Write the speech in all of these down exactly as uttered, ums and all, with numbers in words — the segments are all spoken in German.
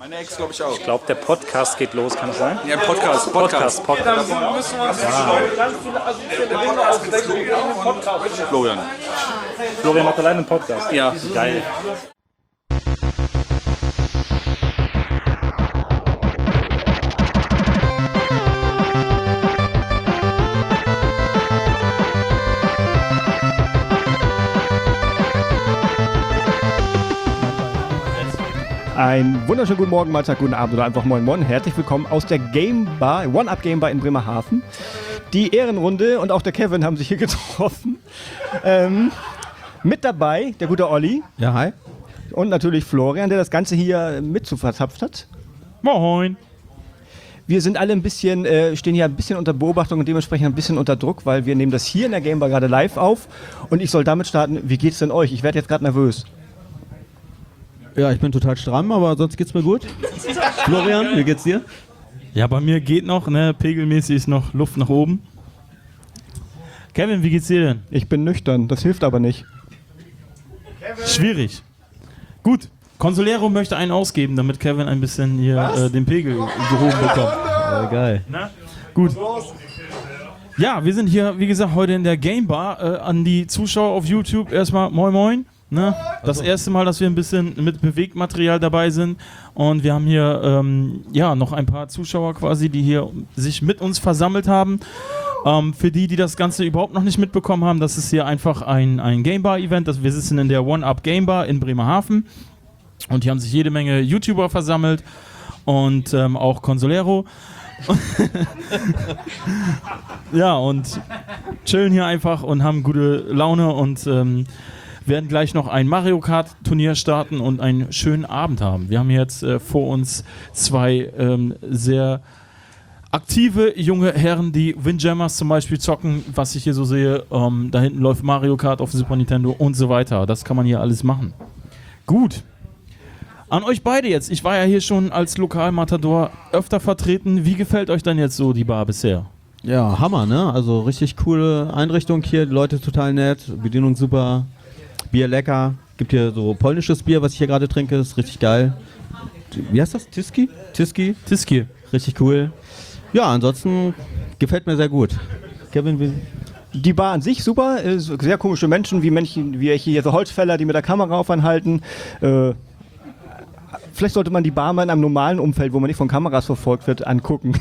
Meine Ex glaube ich auch. Ich glaube, der Podcast geht los, kann das sein? Ja, Podcast, Podcast. Podcast, Podcast. Dann müssen wir uns ganz viele assoziierte Dinge ausdenken in den Podcast. Florian. Florian macht alleine einen Podcast. Ja. Geil. Ein wunderschönen guten Morgen, Mahlzeit, guten Abend oder einfach moin moin. Herzlich willkommen aus der Game Bar, One-Up Game Bar in Bremerhaven. Die Ehrenrunde und auch der Kevin haben sich hier getroffen. Ähm, mit dabei der gute Olli. Ja, hi. Und natürlich Florian, der das Ganze hier mit zu verzapft hat. Moin. Wir sind alle ein bisschen, äh, stehen hier ein bisschen unter Beobachtung und dementsprechend ein bisschen unter Druck, weil wir nehmen das hier in der Game Bar gerade live auf. Und ich soll damit starten, wie geht's denn euch? Ich werde jetzt gerade nervös. Ja, ich bin total stramm, aber sonst geht's mir gut. Florian, wie geht's dir? Ja, bei mir geht noch, ne, pegelmäßig ist noch Luft nach oben. Kevin, wie geht's dir denn? Ich bin nüchtern, das hilft aber nicht. Schwierig. Gut, Consolero möchte einen ausgeben, damit Kevin ein bisschen hier äh, den Pegel gehoben bekommt. Ja, geil. Na? Gut. Ja, wir sind hier, wie gesagt, heute in der Game Bar. Äh, an die Zuschauer auf YouTube erstmal moin moin. Ne? Das erste Mal, dass wir ein bisschen mit Bewegtmaterial dabei sind. Und wir haben hier ähm, ja, noch ein paar Zuschauer quasi, die hier sich mit uns versammelt haben. Ähm, für die, die das Ganze überhaupt noch nicht mitbekommen haben, das ist hier einfach ein, ein Game Bar-Event. Wir sitzen in der One-Up Game Bar in Bremerhaven. Und hier haben sich jede Menge YouTuber versammelt. Und ähm, auch Consolero. Ja, und chillen hier einfach und haben gute Laune und ähm, werden gleich noch ein Mario Kart Turnier starten und einen schönen Abend haben. Wir haben jetzt äh, vor uns zwei ähm, sehr aktive junge Herren, die Windjammers zum Beispiel zocken, was ich hier so sehe. Ähm, da hinten läuft Mario Kart auf Super Nintendo und so weiter. Das kann man hier alles machen. Gut. An euch beide jetzt. Ich war ja hier schon als Lokalmatador öfter vertreten. Wie gefällt euch denn jetzt so die Bar bisher? Ja, Hammer, ne? Also richtig coole Einrichtung hier, die Leute total nett, Bedienung super. Bier lecker. Gibt hier so polnisches Bier, was ich hier gerade trinke. Ist richtig geil. Wie heißt das? Tiski? Tiski? Tiski. Richtig cool. Ja, ansonsten gefällt mir sehr gut. Kevin, wie? Die Bar an sich super. Äh, sehr komische Menschen, wie Menschen, wie hier so Holzfäller, die mit der Kamera aufhalten. Äh, vielleicht sollte man die Bar mal in einem normalen Umfeld, wo man nicht von Kameras verfolgt wird, angucken.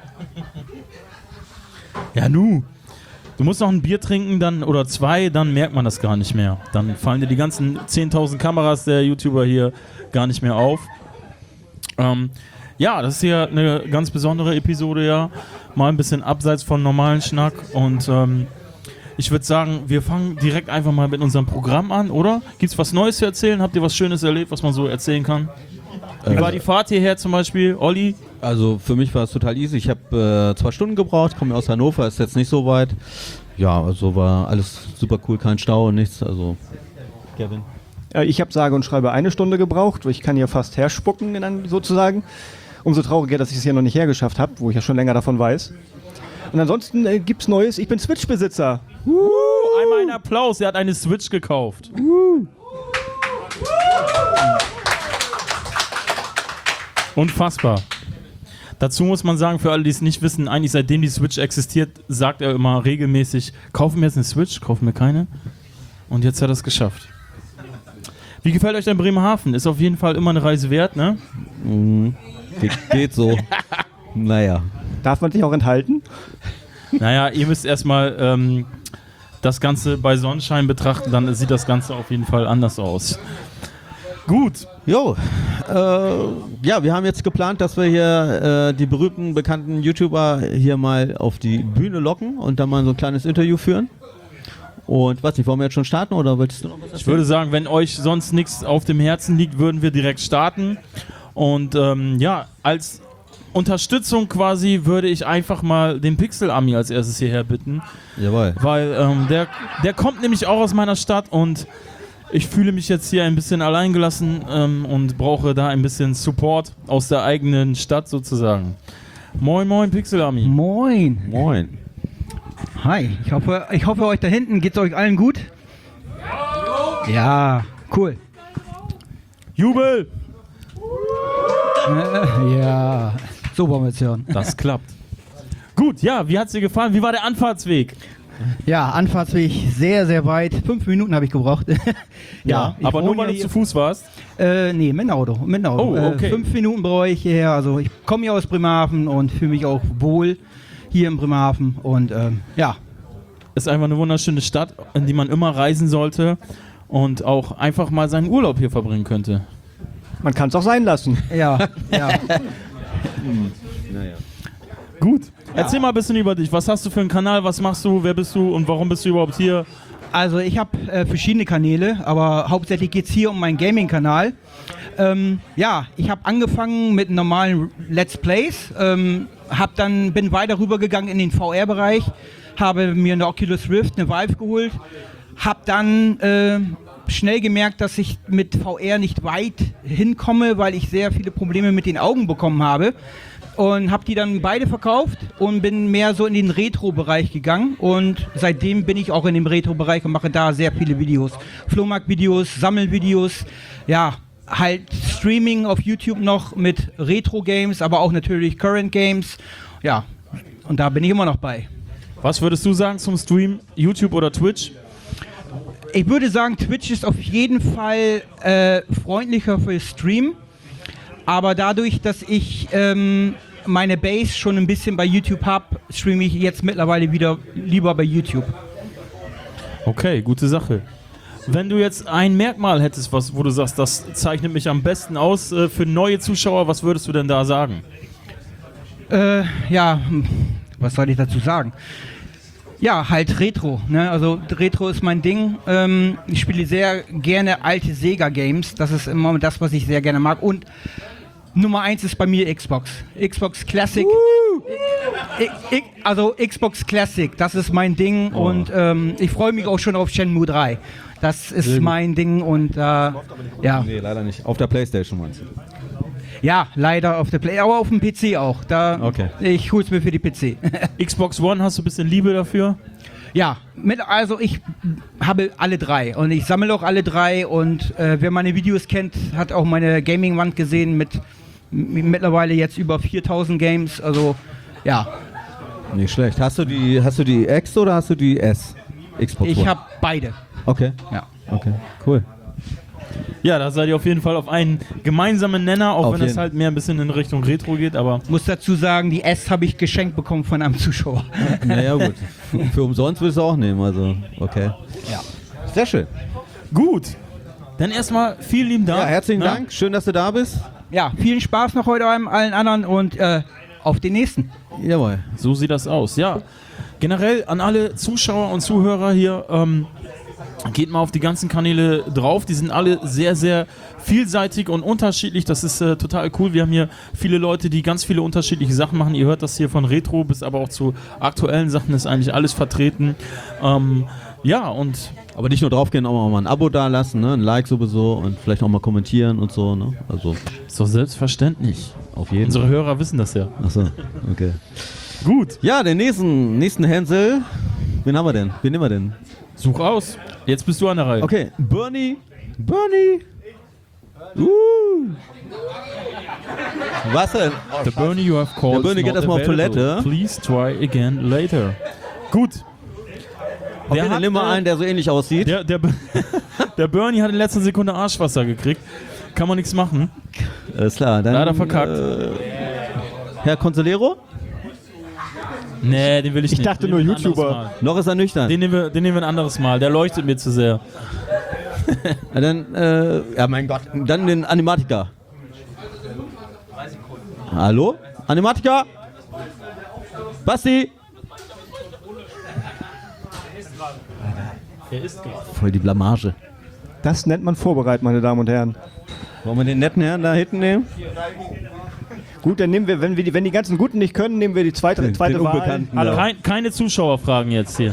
Ja, nu. Du musst noch ein Bier trinken, dann oder zwei, dann merkt man das gar nicht mehr. Dann fallen dir die ganzen zehntausend Kameras der YouTuber hier gar nicht mehr auf. Ähm, ja, das ist hier eine ganz besondere Episode, ja. Mal ein bisschen abseits von normalen Schnack. Und ähm, ich würde sagen, wir fangen direkt einfach mal mit unserem Programm an, oder? Gibt's was Neues zu erzählen? Habt ihr was Schönes erlebt, was man so erzählen kann? Wie war die Fahrt hierher zum Beispiel, Olli? Also für mich war es total easy. Ich habe äh, zwei Stunden gebraucht, komme aus Hannover, ist jetzt nicht so weit. Ja, also war alles super cool, kein Stau und nichts. Also Kevin? Äh, ich habe sage und schreibe eine Stunde gebraucht. Ich kann hier fast herspucken, in einem, sozusagen. Umso trauriger, dass ich es hier noch nicht hergeschafft habe, wo ich ja schon länger davon weiß. Und ansonsten äh, gibt's Neues. Ich bin Switch-Besitzer. Uh, einmal einen Applaus, er hat eine Switch gekauft. Uh. Unfassbar. Dazu muss man sagen, für alle, die es nicht wissen, eigentlich seitdem die Switch existiert, sagt er immer regelmäßig, kaufen wir jetzt eine Switch, kaufen wir keine. Und jetzt hat er es geschafft. Wie gefällt euch denn Bremerhaven? Ist auf jeden Fall immer eine Reise wert, ne? Mhm. Ge- geht so. Naja. Darf man sich auch enthalten? Naja, ihr müsst erstmal ähm, das Ganze bei Sonnenschein betrachten, dann sieht das Ganze auf jeden Fall anders aus. Gut. Jo, äh, ja, wir haben jetzt geplant, dass wir hier äh, die berühmten, bekannten YouTuber hier mal auf die Bühne locken und dann mal so ein kleines Interview führen. Und was nicht, wollen wir jetzt schon starten oder wolltest du noch was erzählen? Ich würde sagen, wenn euch sonst nichts auf dem Herzen liegt, würden wir direkt starten. Und ähm, ja, als Unterstützung quasi würde ich einfach mal den Pixel-Ami als erstes hierher bitten. Jawohl. Weil ähm, der, der kommt nämlich auch aus meiner Stadt und ich fühle mich jetzt hier ein bisschen alleingelassen ähm, und brauche da ein bisschen Support aus der eigenen Stadt sozusagen. Moin, moin, Pixel-Ami. Moin. Moin. Hi. Ich hoffe, ich hoffe, euch da hinten geht's euch allen gut. Ja, cool. Jubel! Äh, ja, so wollen wir es hören. Das klappt. Gut, ja, wie hat's dir gefallen? Wie war der Anfahrtsweg? Ja, Anfahrtsweg sehr, sehr weit. Fünf Minuten habe ich gebraucht. ja, ich aber nur wohne weil ja du hier- zu Fuß warst. Äh, nee, mit dem Auto. Mit dem Auto. Oh, okay. Äh, fünf Minuten brauche ich hierher. Also ich komme ja aus Bremerhaven und fühle mich auch wohl hier in Bremerhaven. Und ähm, ja, Ist einfach eine wunderschöne Stadt, in die man immer reisen sollte und auch einfach mal seinen Urlaub hier verbringen könnte. Man kann es auch sein lassen. ja, ja. Gut. Erzähl mal ein bisschen über dich. Was hast du für einen Kanal? Was machst du? Wer bist du? Und warum bist du überhaupt hier? Also ich habe äh, verschiedene Kanäle, aber hauptsächlich geht es hier um meinen Gaming-Kanal. Ähm, ja, ich habe angefangen mit normalen Let's Plays, ähm, hab dann, bin weiter rübergegangen in den V R-Bereich, habe mir eine Oculus Rift, eine Vive geholt, habe dann äh, schnell gemerkt, dass ich mit V R nicht weit hinkomme, weil ich sehr viele Probleme mit den Augen bekommen habe. Und habe die dann beide verkauft und bin mehr so in den Retro-Bereich gegangen. Und seitdem bin ich auch in dem Retro-Bereich und mache da sehr viele Videos. Flohmarkt-Videos, Sammelvideos, ja, halt Streaming auf YouTube noch mit Retro-Games, aber auch natürlich Current-Games. Ja, und da bin ich immer noch bei. Was würdest du sagen zum Stream? YouTube oder Twitch? Ich würde sagen, Twitch ist auf jeden Fall äh, freundlicher für Stream. Aber dadurch, dass ich ähm, meine Base schon ein bisschen bei YouTube habe, streame ich jetzt mittlerweile wieder lieber bei YouTube. Okay, gute Sache. Wenn du jetzt ein Merkmal hättest, was, wo du sagst, das zeichnet mich am besten aus äh, für neue Zuschauer, was würdest du denn da sagen? Äh, ja, hm, was soll ich dazu sagen? Ja, halt Retro. Ne? Also Retro ist mein Ding. Ähm, ich spiele sehr gerne alte Sega-Games. Das ist immer das, was ich sehr gerne mag. Und Nummer eins ist bei mir Xbox. Xbox Classic. I, I, also Xbox Classic, das ist mein Ding. Oh. Und ähm, ich freue mich auch schon auf Shenmue drei. Das ist mein Ding. Und äh, ja. Nee, leider nicht. Auf der Playstation meinst du? Ja, leider auf der Play, aber auf dem P C auch. Da, Okay. Ich hol's mir für die P C. Xbox One, hast du ein bisschen Liebe dafür? Ja, mit, also ich habe alle drei und ich sammle auch alle drei und äh, wer meine Videos kennt, hat auch meine Gaming-Wand gesehen mit m- mittlerweile jetzt über viertausend Games, also ja, Nicht schlecht. Hast du die, hast du die X oder hast du die S? Xbox ich One? habe beide. Okay. Ja. Okay, cool. Ja, da seid ihr auf jeden Fall auf einen gemeinsamen Nenner, auch Auf wenn es jeden. halt mehr ein bisschen in Richtung Retro geht, aber Muss dazu sagen, die S habe ich geschenkt bekommen von einem Zuschauer. Naja, gut. Für, für umsonst würdest du auch nehmen, also, okay. Ja. Sehr schön. gut. Dann erstmal vielen lieben Dank. Ja, herzlichen Na? Dank. Schön, dass du da bist. Ja, vielen Spaß noch heute an allen anderen und äh, auf den nächsten. Jawohl. So sieht das aus, ja. Generell an alle Zuschauer und Zuhörer hier, ähm, geht mal auf die ganzen Kanäle drauf. Die sind alle sehr, sehr vielseitig und unterschiedlich. Das ist äh, total cool. Wir haben hier viele Leute, die ganz viele unterschiedliche Sachen machen. Ihr hört das hier von Retro bis aber auch zu aktuellen Sachen ist eigentlich alles vertreten. Ähm, ja, und Aber nicht nur draufgehen, auch mal ein Abo da lassen, ne? Ein Like sowieso und vielleicht auch mal kommentieren und so, ne? Also ist doch selbstverständlich. auf jeden Unsere Fall. Hörer wissen das ja. Achso, okay. Gut, Ja, den nächsten, nächsten Hänsel. Wen haben wir denn? Wen nehmen wir denn? such aus. Jetzt bist du an der Reihe. Okay, Bernie. Bernie. Uh. Was denn? The Bernie you have called. Der Bernie is geht not erstmal auf available. Toilette. Please try again later. Gut. Okay, dann hat, nimm mal äh, einen, der so ähnlich aussieht. Der, der, der Bernie hat in letzter Sekunde Arschwasser gekriegt. Kann man nichts machen. Alles klar, dann. Leider verkackt. Äh, Herr Consolero? Nee, den will ich, Ich nicht. dachte Den nur nehmen wir ein YouTuber. anderes Mal. Noch ist er nüchtern. Den nehmen, wir, den nehmen wir ein anderes Mal. Der leuchtet mir zu sehr. Ja, dann, äh, ja, mein Gott. Dann den Animatiker. Hallo? Animatiker? Basti? Der ist Voll die Blamage. Das nennt man vorbereitet, meine Damen und Herren. Wollen wir den netten Herrn da hinten nehmen? Gut, dann nehmen wir, wenn, wir die, wenn die ganzen Guten nicht können, nehmen wir die zweite, Den- zweite den Wahl. Unbekannten. Hallo. Kein, keine Zuschauerfragen jetzt hier.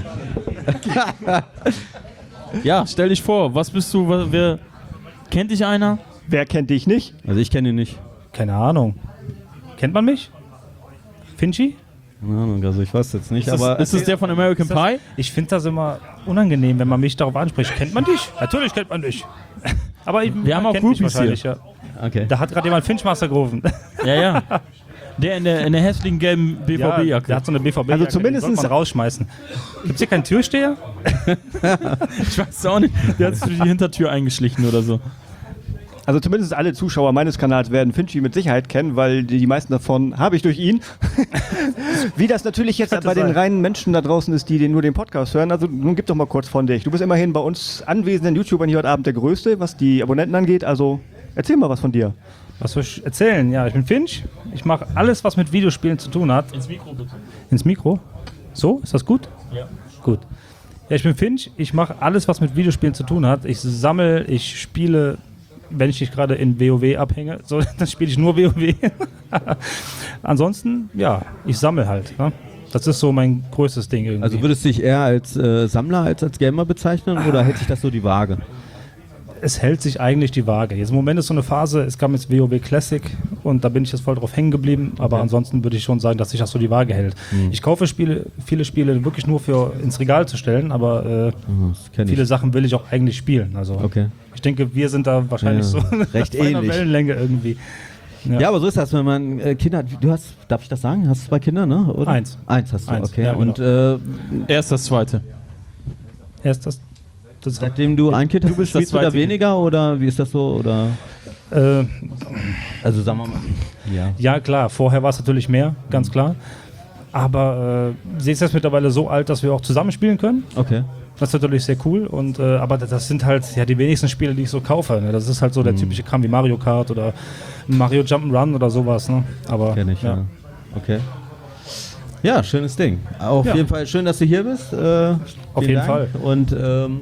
Ja, stell dich vor. Was bist du? wa- Wer kennt dich einer? Wer kennt dich nicht? Also ich kenne ihn nicht. Keine Ahnung. Kennt man mich? Finchi? Keine Ahnung, also ich weiß jetzt nicht, Ist aber das, ist das der von American Pie? Ich finde das immer unangenehm, wenn man mich darauf anspricht. Kennt man dich? Natürlich kennt man dich. Aber ich, Wir haben man auch kennt mich Groupies wahrscheinlich, ja. Okay. Da hat gerade jemand Finchmaster gerufen. Ja, ja. Der in der, in der hässlichen gelben B V Ja, B-Jacke. der hat so eine B V B-Jacke, Also die zumindest- sollte man rausschmeißen. Gibt's hier keinen Türsteher? Ich weiß auch nicht. Der hat sich durch die Hintertür eingeschlichen oder so. Also zumindest alle Zuschauer meines Kanals werden Finchi mit Sicherheit kennen, weil die, die meisten davon habe ich durch ihn. Wie das natürlich jetzt Könnte bei den sein. reinen Menschen da draußen ist, die den, nur den Podcast hören. Also nun gib doch mal kurz von dich. Du bist immerhin bei uns anwesenden YouTubern hier heute Abend der Größte, was die Abonnenten angeht. Also erzähl mal was von dir. Was soll ich erzählen? Ja, ich bin Finch. Ich mache alles, was mit Videospielen zu tun hat. Ins Mikro bitte. Ins Mikro? So? Ist das gut? Ja. Gut. Ja, ich bin Finch. Ich mache alles, was mit Videospielen zu tun hat. Ich sammle, ich spiele, wenn ich nicht gerade in WoW abhänge, so, dann spiele ich nur WoW. Ansonsten, ja, ich sammle halt. Ne? Das ist so mein größtes Ding irgendwie. Also würdest du dich eher als äh, Sammler als als Gamer bezeichnen oder hält sich das so die Waage? es hält sich eigentlich die Waage. Jetzt im Moment ist so eine Phase, es kam jetzt WoW Classic und da bin ich jetzt voll drauf hängen geblieben, aber Okay. ansonsten würde ich schon sagen, dass sich das so die Waage hält. Mhm. Ich kaufe Spiele, viele Spiele wirklich nur für ins Regal zu stellen, aber äh, Mhm, das kenn viele ich. Sachen will ich auch eigentlich spielen. Also Okay. ich denke, wir sind da wahrscheinlich Ja, so recht auf einer ähnlich. Wellenlänge irgendwie. Ja. aber so ist das, wenn man äh, Kinder hat. Du hast, darf ich das sagen? Hast du zwei Kinder, ne? Oder? Eins. Eins hast du, Eins, okay. ja, genau. Und äh, Erst das zweite. Erst das, das seitdem du ein Kind hast, bist das spielst du da zweite Kind. weniger oder wie ist das so? Oder? äh, Also sagen wir mal. Ja. ja klar, vorher war es natürlich mehr, ganz klar. Aber äh, sie ist jetzt mittlerweile so alt, dass wir auch zusammen spielen können. Okay. Das ist natürlich sehr cool, und, äh, aber das sind halt ja die wenigsten Spiele, die ich so kaufe. Ne? Das ist halt so der typische Kram wie Mario Kart oder Mario Jump'n'Run oder sowas. Ne? Aber, Kenn ich, ja. ja. Okay. Ja, schönes Ding. Auf Ja. jeden Fall schön, dass du hier bist. Äh, Auf vielen jeden Dank. Fall. Und ähm,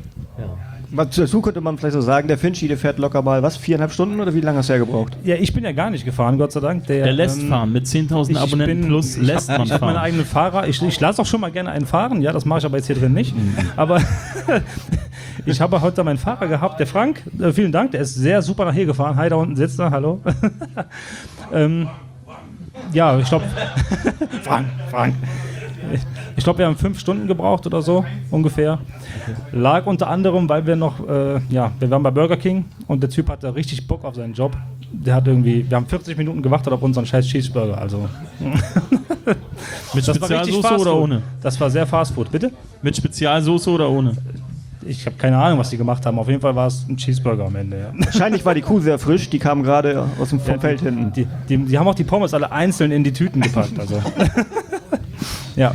Was dazu könnte man vielleicht so sagen, der Finchi, der fährt locker mal, was, viereinhalb Stunden oder wie lange hast du ja gebraucht? Ja, ich bin ja gar nicht gefahren, Gott sei Dank. Der, Der lässt ähm, fahren. Mit zehntausend ich Abonnenten bin- plus lässt man Ich habe meine fahren. eigenen Fahrer. Ich, ich lasse auch schon mal gerne einen fahren. Ja, das mache ich aber jetzt hier drin nicht. Aber ich habe heute meinen Fahrer gehabt, der Frank. Äh, vielen Dank, der ist sehr super nach hier gefahren. Hi, da unten sitzt er. Hallo. ähm, ja, ich glaube. Frank, Frank. Ich glaube, wir haben fünf Stunden gebraucht oder so, ungefähr. Lag unter anderem, weil wir noch, äh, ja, wir waren bei Burger King und der Typ hatte richtig Bock auf seinen Job. Der hat irgendwie, wir haben vierzig Minuten gewartet auf unseren scheiß Cheeseburger, also. Mit Das war richtig Spezialsoße Fast oder Food. ohne? Das war sehr Fast Food, bitte? Mit Spezialsoße oder ohne? Ich habe keine Ahnung, was die gemacht haben. Auf jeden Fall war es ein Cheeseburger am Ende, ja. Wahrscheinlich war die Kuh sehr frisch, die kam gerade aus dem vom Feld hinten. Die, die, die haben auch die Pommes alle einzeln in die Tüten gepackt, also. Ja,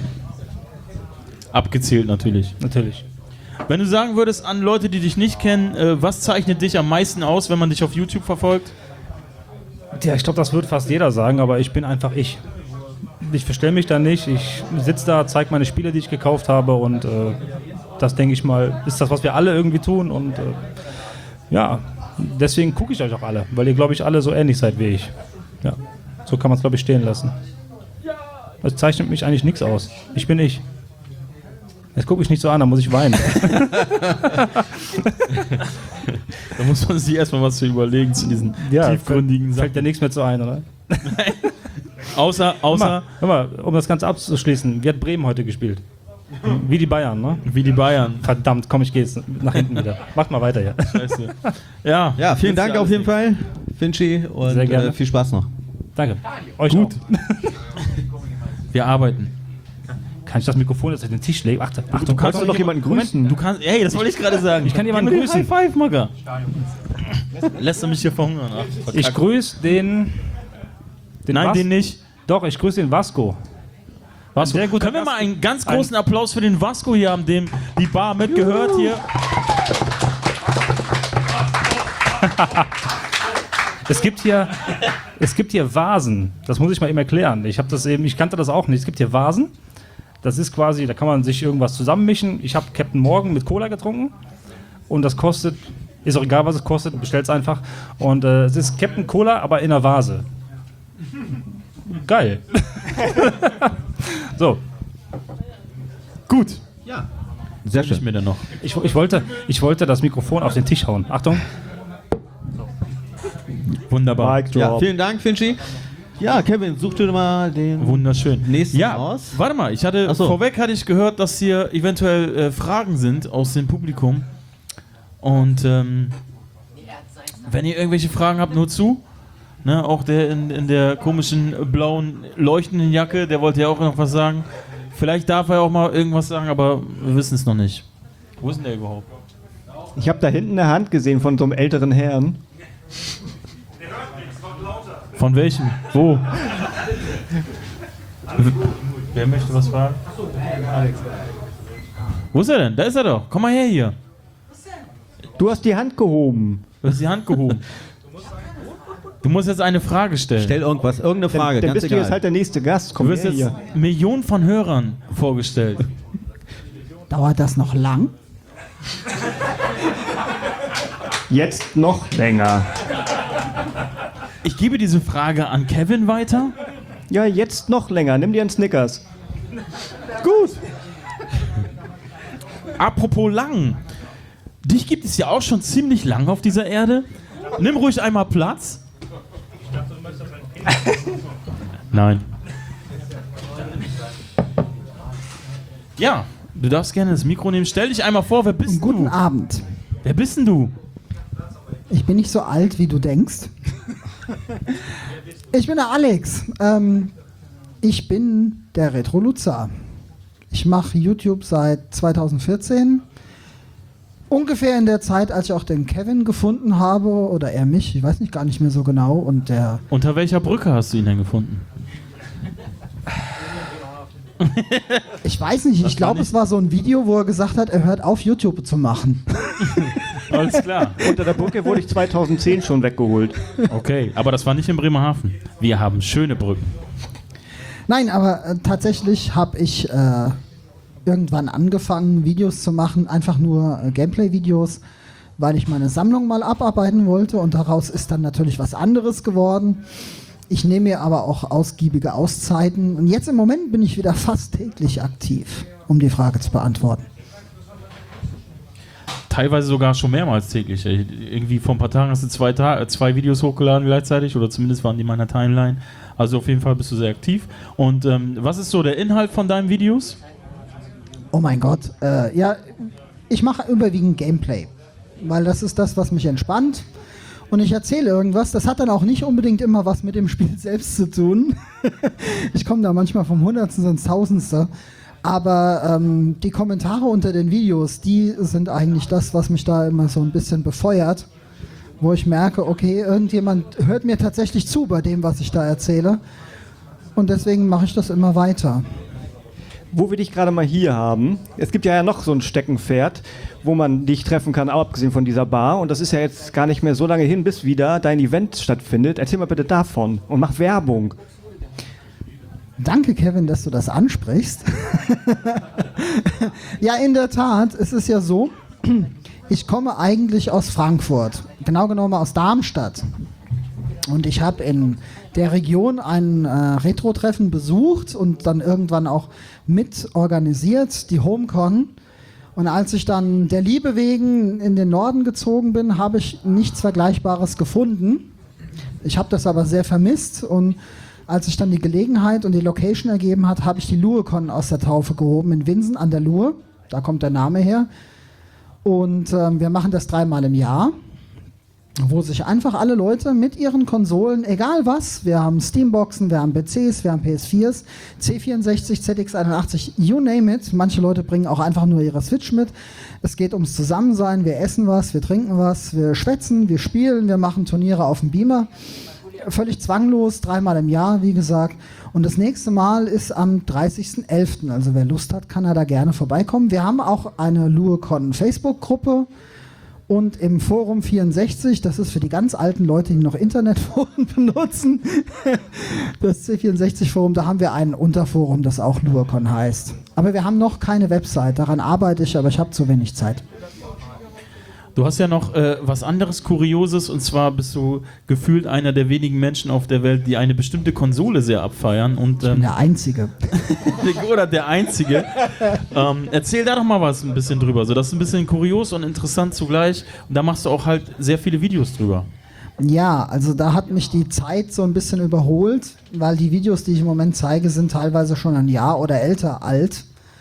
Abgezählt natürlich. natürlich. Wenn du sagen würdest an Leute, die dich nicht kennen, äh, was zeichnet dich am meisten aus, wenn man dich auf YouTube verfolgt? Ja, ich glaube, das wird fast jeder sagen, aber ich bin einfach ich. Ich verstelle mich da nicht. Ich sitze da, zeige meine Spiele, die ich gekauft habe, und äh, das, denke ich mal, ist das, was wir alle irgendwie tun. Und äh, ja, deswegen gucke ich euch auch alle, weil ihr, glaube ich, alle so ähnlich seid wie ich. Ja, so kann man es, glaube ich, stehen lassen. Das zeichnet mich eigentlich nichts aus. Ich bin ich. Jetzt gucke ich nicht so an, da muss ich weinen. Da muss man sich erstmal was zu überlegen zu diesen tiefgründigen fällt, Sachen. fällt dir nichts mehr zu ein, oder? Außer, Hör außer mal, hör mal, um das Ganze abzuschließen, wie hat Bremen heute gespielt? Wie die Bayern, ne? wie die Bayern. Verdammt, komm, ich gehe jetzt nach hinten wieder. Macht mal weiter, ja. Scheiße. Ja, ja, vielen Dank auf jeden Fall, Finchi, und Sehr gerne. äh, viel Spaß noch. Danke. Euch Gut. wir arbeiten. Kann ich das Mikrofon jetzt auf den Tisch legen? Achtung, Achtung, Du kannst doch noch jemanden grüßen. Du kannst, ey, das wollte ich gerade sagen. Ich kann jemanden Gib mir grüßen. High Five, Magger. Lässt er mich hier verhungern? Ach, Ich verkackt. grüße den, den Nein, Was- den nicht. Doch, ich grüße den Vasco. Vasco. Sehr guter Können wir Gast. mal einen ganz großen Applaus für den Vasco hier haben, dem die Bar mitgehört hier? Es gibt hier, es gibt hier Vasen. Das muss ich mal eben erklären. Ich habe das eben, ich kannte das auch nicht. Es gibt hier Vasen. Das ist quasi, da kann man sich irgendwas zusammenmischen. Ich habe Captain Morgan mit Cola getrunken und das kostet, ist auch egal, was es kostet, bestellt es einfach. Und äh, es ist Captain Cola, aber in einer Vase. Geil. So, Gut. Sehr Ich schön. mir denn noch. ich, ich, wollte, ich wollte das Mikrofon auf den Tisch hauen. Achtung. Wunderbar. Mic Ja, drop. vielen Dank, Finchi. Ja, Kevin, such dir mal den Wunderschön. nächsten Ja, aus. warte mal, ich hatte Ach so. vorweg hatte ich gehört, dass hier eventuell äh, Fragen sind aus dem Publikum. Und ähm, wenn ihr irgendwelche Fragen habt, nur zu. Ne, auch der in, in der komischen blauen leuchtenden Jacke, der wollte ja auch noch was sagen. Vielleicht darf er auch mal irgendwas sagen, aber wir wissen es noch nicht. Wo ist denn der überhaupt? Ich habe da hinten eine Hand gesehen von so einem älteren Herrn. Von welchem? Wo? Wer möchte was fragen? Wo ist er denn? Da ist er doch. Komm mal her hier. Du hast die Hand gehoben. Du hast die Hand gehoben. Du musst jetzt eine Frage stellen. Stell irgendwas, irgendeine Frage, Dann ganz bist du egal. jetzt halt der nächste Gast. Du Komm wirst her jetzt hier. Millionen von Hörern vorgestellt. Dauert das noch lang? Jetzt noch länger. Ich gebe diese Frage an Kevin weiter. Ja, jetzt noch länger. Nimm dir einen Snickers. Gut. Apropos lang. Dich gibt es ja auch schon ziemlich lang auf dieser Erde. Nimm ruhig einmal Platz. Nein. Ja, du darfst gerne das Mikro nehmen. Stell dich einmal vor, wer bist Guten du? Abend. Wer bist denn du? Ich bin nicht so alt, wie du denkst. Ich bin der Alex. Ähm, ich bin der Retro-Lutzer. Ich mache YouTube seit zweitausendvierzehn. Ungefähr in der Zeit, als ich auch den Kevin gefunden habe, oder er mich, ich weiß nicht gar nicht mehr so genau. Und der Unter welcher Brücke hast du ihn denn gefunden? Ich weiß nicht, ich glaube, es war so ein Video, wo er gesagt hat, er hört auf, YouTube zu machen. Alles klar. Unter der Brücke wurde ich zweitausendzehn schon weggeholt. Okay, aber das war nicht in Bremerhaven. Wir haben schöne Brücken. Nein, aber äh, tatsächlich habe ich äh, irgendwann angefangen, Videos zu machen, einfach nur äh, Gameplay-Videos, weil ich meine Sammlung mal abarbeiten wollte und daraus ist dann natürlich was anderes geworden. Ich nehme mir aber auch ausgiebige Auszeiten und jetzt im Moment bin ich wieder fast täglich aktiv, um die Frage zu beantworten. Teilweise sogar schon mehrmals täglich. Irgendwie vor ein paar Tagen hast du zwei, Ta- zwei Videos hochgeladen gleichzeitig oder zumindest waren die in meiner Timeline. Also auf jeden Fall bist du sehr aktiv. Und ähm, was ist so der Inhalt von deinen Videos? Oh mein Gott, äh, ja, ich mache überwiegend Gameplay, weil das ist das, was mich entspannt. Und ich erzähle irgendwas, das hat dann auch nicht unbedingt immer was mit dem Spiel selbst zu tun. Ich komme da manchmal vom Hundertsten ins Tausendste. Aber ähm, die Kommentare unter den Videos, die sind eigentlich das, was mich da immer so ein bisschen befeuert. Wo ich merke, okay, irgendjemand hört mir tatsächlich zu bei dem, was ich da erzähle. Und deswegen mache ich das immer weiter. Wo wir dich gerade mal hier haben, es gibt ja noch so ein Steckenpferd, wo man dich treffen kann, abgesehen von dieser Bar. Und das ist ja jetzt gar nicht mehr so lange hin, bis wieder dein Event stattfindet. Erzähl mal bitte davon und mach Werbung. Danke, Kevin, dass du das ansprichst. Ja, in der Tat, es ist ja so, ich komme eigentlich aus Frankfurt, genau genommen aus Darmstadt. Und ich habe in der Region ein äh, Retro-Treffen besucht und dann irgendwann auch mit organisiert, die HomeCon. Und als ich dann der Liebe wegen in den Norden gezogen bin, habe ich nichts Vergleichbares gefunden. Ich habe das aber sehr vermisst und als sich dann die Gelegenheit und die Location ergeben hat, habe ich die LueCon aus der Taufe gehoben in Winsen an der Luhe. Da kommt der Name her. Und ähm, wir machen das dreimal im Jahr, wo sich einfach alle Leute mit ihren Konsolen, egal was, wir haben Steamboxen, wir haben P Cs, wir haben P S viers, C vierundsechzig, Z X einundachtzig, you name it. Manche Leute bringen auch einfach nur ihre Switch mit. Es geht ums Zusammensein, wir essen was, wir trinken was, wir schwätzen, wir spielen, wir machen Turniere auf dem Beamer. Völlig zwanglos, dreimal im Jahr, wie gesagt. Und das nächste Mal ist am dreißigsten elften Also wer Lust hat, kann er da gerne vorbeikommen. Wir haben auch eine LueCon Facebook-Gruppe und im Forum vierundsechzig, das ist für die ganz alten Leute, die noch Internetforen benutzen, das C vierundsechzig-Forum, da haben wir ein Unterforum, das auch LueCon heißt. Aber wir haben noch keine Website, daran arbeite ich, aber ich habe zu wenig Zeit. Du hast ja noch äh, was anderes Kurioses, und zwar bist du gefühlt einer der wenigen Menschen auf der Welt, die eine bestimmte Konsole sehr abfeiern. Und, Ich bin ähm, der Einzige. oder der Einzige. ähm, erzähl da doch mal was ein bisschen drüber. So, das ist ein bisschen kurios und interessant zugleich. Und da machst du auch halt sehr viele Videos drüber. Ja, also da hat mich die Zeit so ein bisschen überholt, weil die Videos, die ich im Moment zeige, sind teilweise schon ein Jahr oder älter alt.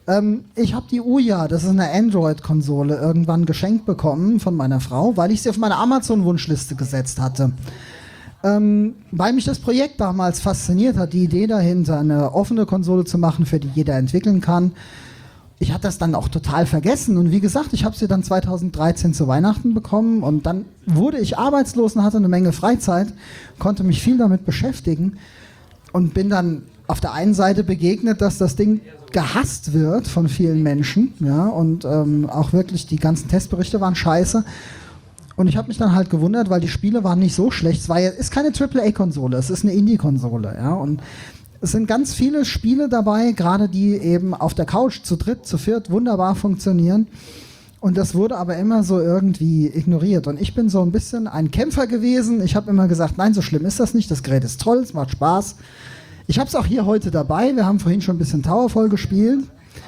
Ähm, ich habe die Ouya, das ist eine Android-Konsole, irgendwann geschenkt bekommen von meiner Frau, weil ich sie auf meine Amazon-Wunschliste gesetzt hatte. Ähm, weil mich das Projekt damals fasziniert hat, die Idee dahinter, eine offene Konsole zu machen, für die jeder entwickeln kann. Ich hatte das dann auch total vergessen und wie gesagt, ich habe sie dann zweitausenddreizehn zu Weihnachten bekommen und dann wurde ich arbeitslos und hatte eine Menge Freizeit, konnte mich viel damit beschäftigen und bin dann auf der einen Seite begegnet, dass das Ding gehasst wird von vielen Menschen, ja, und ähm, auch wirklich die ganzen Testberichte waren scheiße. Und ich habe mich dann halt gewundert, weil die Spiele waren nicht so schlecht. Es war ja, ist keine Triple A Konsole, es ist eine Indie-Konsole, ja, und es sind ganz viele Spiele dabei, gerade die eben auf der Couch zu dritt, zu viert wunderbar funktionieren. Und das wurde aber immer so irgendwie ignoriert. Und ich bin so ein bisschen ein Kämpfer gewesen. Ich habe immer gesagt, nein, so schlimm ist das nicht. Das Gerät ist toll, es macht Spaß. Ich habe es auch hier heute dabei. Wir haben vorhin schon ein bisschen Towerfall gespielt.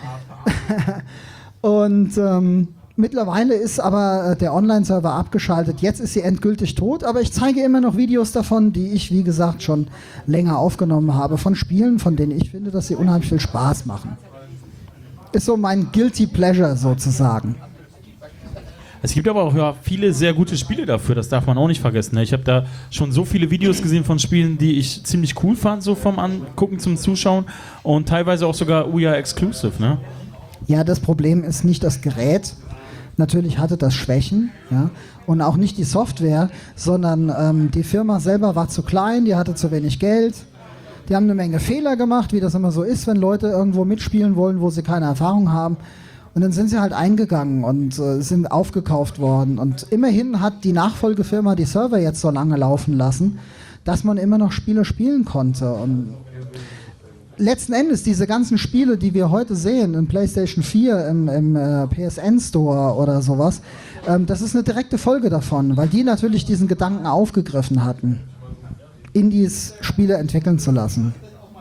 Und ähm, mittlerweile ist aber der Online-Server abgeschaltet. Jetzt ist sie endgültig tot, aber ich zeige immer noch Videos davon, die ich, wie gesagt, schon länger aufgenommen habe, von Spielen, von denen ich finde, dass sie unheimlich viel Spaß machen. Ist so mein Guilty Pleasure sozusagen. Es gibt aber auch ja, viele sehr gute Spiele dafür, das darf man auch nicht vergessen. Ne? Ich habe da schon so viele Videos gesehen von Spielen, die ich ziemlich cool fand, so vom Angucken zum Zuschauen und teilweise auch sogar Ouya Exclusive. Ne? Ja, das Problem ist nicht das Gerät. Natürlich hatte das Schwächen, ja, und auch nicht die Software, sondern ähm, die Firma selber war zu klein, die hatte zu wenig Geld, die haben eine Menge Fehler gemacht, wie das immer so ist, wenn Leute irgendwo mitspielen wollen, wo sie keine Erfahrung haben. Und dann sind sie halt eingegangen und äh, sind aufgekauft worden. Und immerhin hat die Nachfolgefirma die Server jetzt so lange laufen lassen, dass man immer noch Spiele spielen konnte. Und letzten Endes, diese ganzen Spiele, die wir heute sehen, im PlayStation vier, im, im äh, P S N Store oder sowas, ähm, das ist eine direkte Folge davon, weil die natürlich diesen Gedanken aufgegriffen hatten, Indies Spiele entwickeln zu lassen.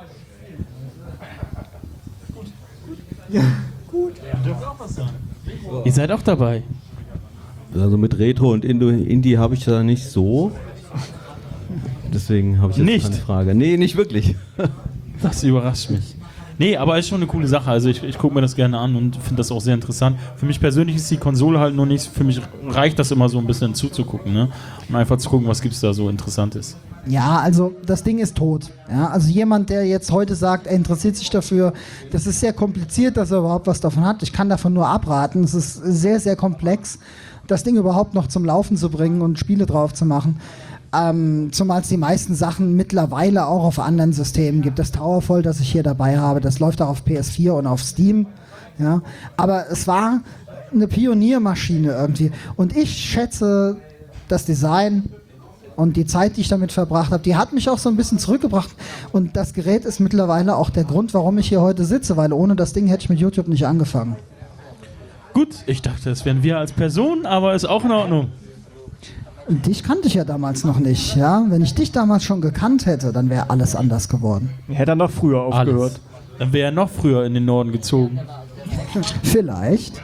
Ja. Gut. Ihr seid auch dabei. Also mit Retro und Indo Indie habe ich da nicht so. Deswegen habe ich jetzt nicht. eine Frage. Nee, nicht wirklich. Das überrascht mich. Nee, aber ist schon eine coole Sache. Also ich, ich gucke mir das gerne an und finde das auch sehr interessant. Für mich persönlich ist die Konsole halt nur nicht, für mich reicht das immer so ein bisschen zuzugucken, ne? Und einfach zu gucken, was gibt es da so Interessantes. Ja, also das Ding ist tot. Ja, also jemand, der jetzt heute sagt, er interessiert sich dafür, das ist sehr kompliziert, dass er überhaupt was davon hat. Ich kann davon nur abraten. Es ist sehr, sehr komplex, das Ding überhaupt noch zum Laufen zu bringen und Spiele drauf zu machen. Ähm, zumal es die meisten Sachen mittlerweile auch auf anderen Systemen gibt. Das Towerfall, das ich hier dabei habe, das läuft auch auf P S vier und auf Steam. Ja, aber es war eine Pioniermaschine irgendwie. Und ich schätze das Design und die Zeit, die ich damit verbracht habe, die hat mich auch so ein bisschen zurückgebracht. Und das Gerät ist mittlerweile auch der Grund, warum ich hier heute sitze, weil ohne das Ding hätte ich mit YouTube nicht angefangen. Gut, ich dachte, das wären wir als Personen, aber ist auch in Ordnung. Dich kannte ich ja damals noch nicht, ja. Wenn ich dich damals schon gekannt hätte, dann wäre alles anders geworden. Hätte er noch früher aufgehört. Alles. Dann wäre er noch früher in den Norden gezogen. Vielleicht.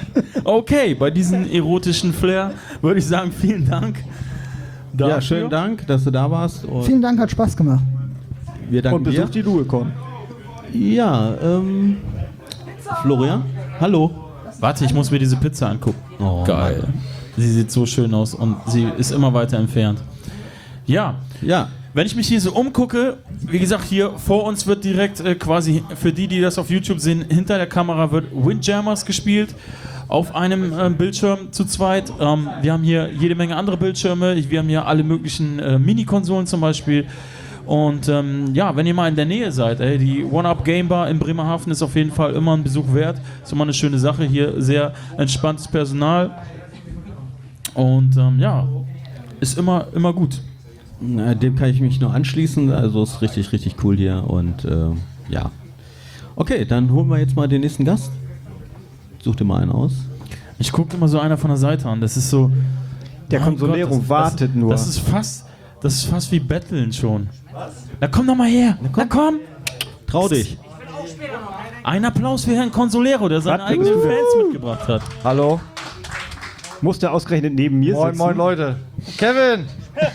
Okay, bei diesem erotischen Flair würde ich sagen, vielen Dank. Dafür. Ja, schönen Dank, dass du da warst. Und Vielen Dank, hat Spaß gemacht. wir danken Und besuch die Duecon. dir. Ja, ähm, Florian, hallo. Warte, ich muss mir diese Pizza angucken. Oh, geil. Mann. Sie sieht so schön aus und sie ist immer weiter entfernt. Ja, Ja, wenn ich mich hier so umgucke, wie gesagt, hier vor uns wird direkt äh, quasi, für die, die das auf YouTube sehen, hinter der Kamera wird Windjammers gespielt. Auf einem äh, Bildschirm zu zweit. Ähm, wir haben hier jede Menge andere Bildschirme. Wir haben hier alle möglichen äh, Mini-Konsolen zum Beispiel. Und ähm, ja, wenn ihr mal in der Nähe seid, ey, die One-Up Game Bar in Bremerhaven ist auf jeden Fall immer ein Besuch wert. Ist immer eine schöne Sache. Hier sehr entspanntes Personal. Und ähm, ja, ist immer, immer gut. na, dem kann ich mich nur anschließen. Also ist richtig, richtig cool hier. Und äh, ja. Okay, dann holen wir jetzt mal den nächsten Gast. Such dir mal einen aus. Ich gucke immer so einer von der Seite an. Das ist so. Der Mein Consolero Gott, das- wartet das, nur. Das ist fast, das ist fast wie Betteln schon. Was? Na komm doch mal her. Na komm. Na komm. Trau dich. Ein Applaus für Herrn Consolero, der seine Was? eigenen Uh. Fans mitgebracht hat. Hallo. Muss der ausgerechnet neben mir Moin, sitzen? moin, Leute. Kevin!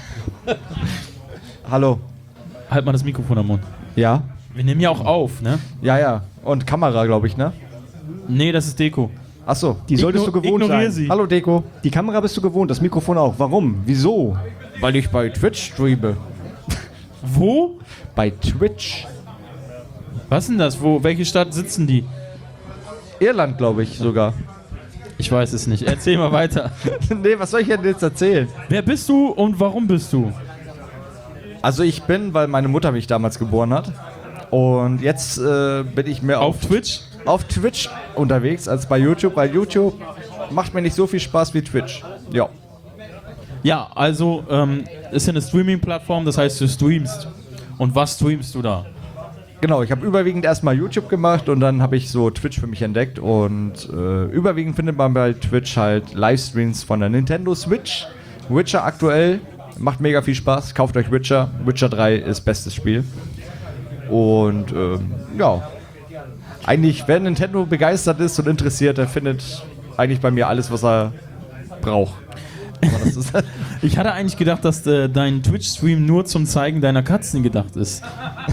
Hallo. Halt mal das Mikrofon am Mund. Ja? Wir nehmen ja auch auf, ne? Ja, ja. Und Kamera, glaube ich, ne? Nee, das ist Deko. Achso. Die solltest Igno- du gewohnt ignoriere sein. sie. Hallo Deko. Die Kamera bist du gewohnt, das Mikrofon auch. Warum? Wieso? Weil ich bei Twitch streame. Wo? Bei Twitch. Was denn das? Wo? Welche Stadt sitzen die? Irland, glaube ich sogar. Ich weiß es nicht. Erzähl mal weiter. Nee, was soll ich denn jetzt erzählen? Wer bist du und warum bist du? Also ich bin, weil meine Mutter mich damals geboren hat. Und jetzt äh, bin ich mehr auf, Auf Twitch? auf Twitch unterwegs als bei YouTube, weil YouTube macht mir nicht so viel Spaß wie Twitch. Ja. Ja, also ähm, ist ja eine Streaming-Plattform, das heißt, du streamst. Und was streamst du da? Genau, ich habe überwiegend erstmal YouTube gemacht und dann habe ich so Twitch für mich entdeckt und äh, überwiegend findet man bei Twitch halt Livestreams von der Nintendo Switch. Witcher aktuell, macht mega viel Spaß, kauft euch Witcher. Witcher drei ist bestes Spiel. Und ähm, ja, eigentlich, wer Nintendo begeistert ist und interessiert, der findet eigentlich bei mir alles, was er braucht. Aber das ist Ich hatte eigentlich gedacht, dass äh, dein Twitch-Stream nur zum Zeigen deiner Katzen gedacht ist.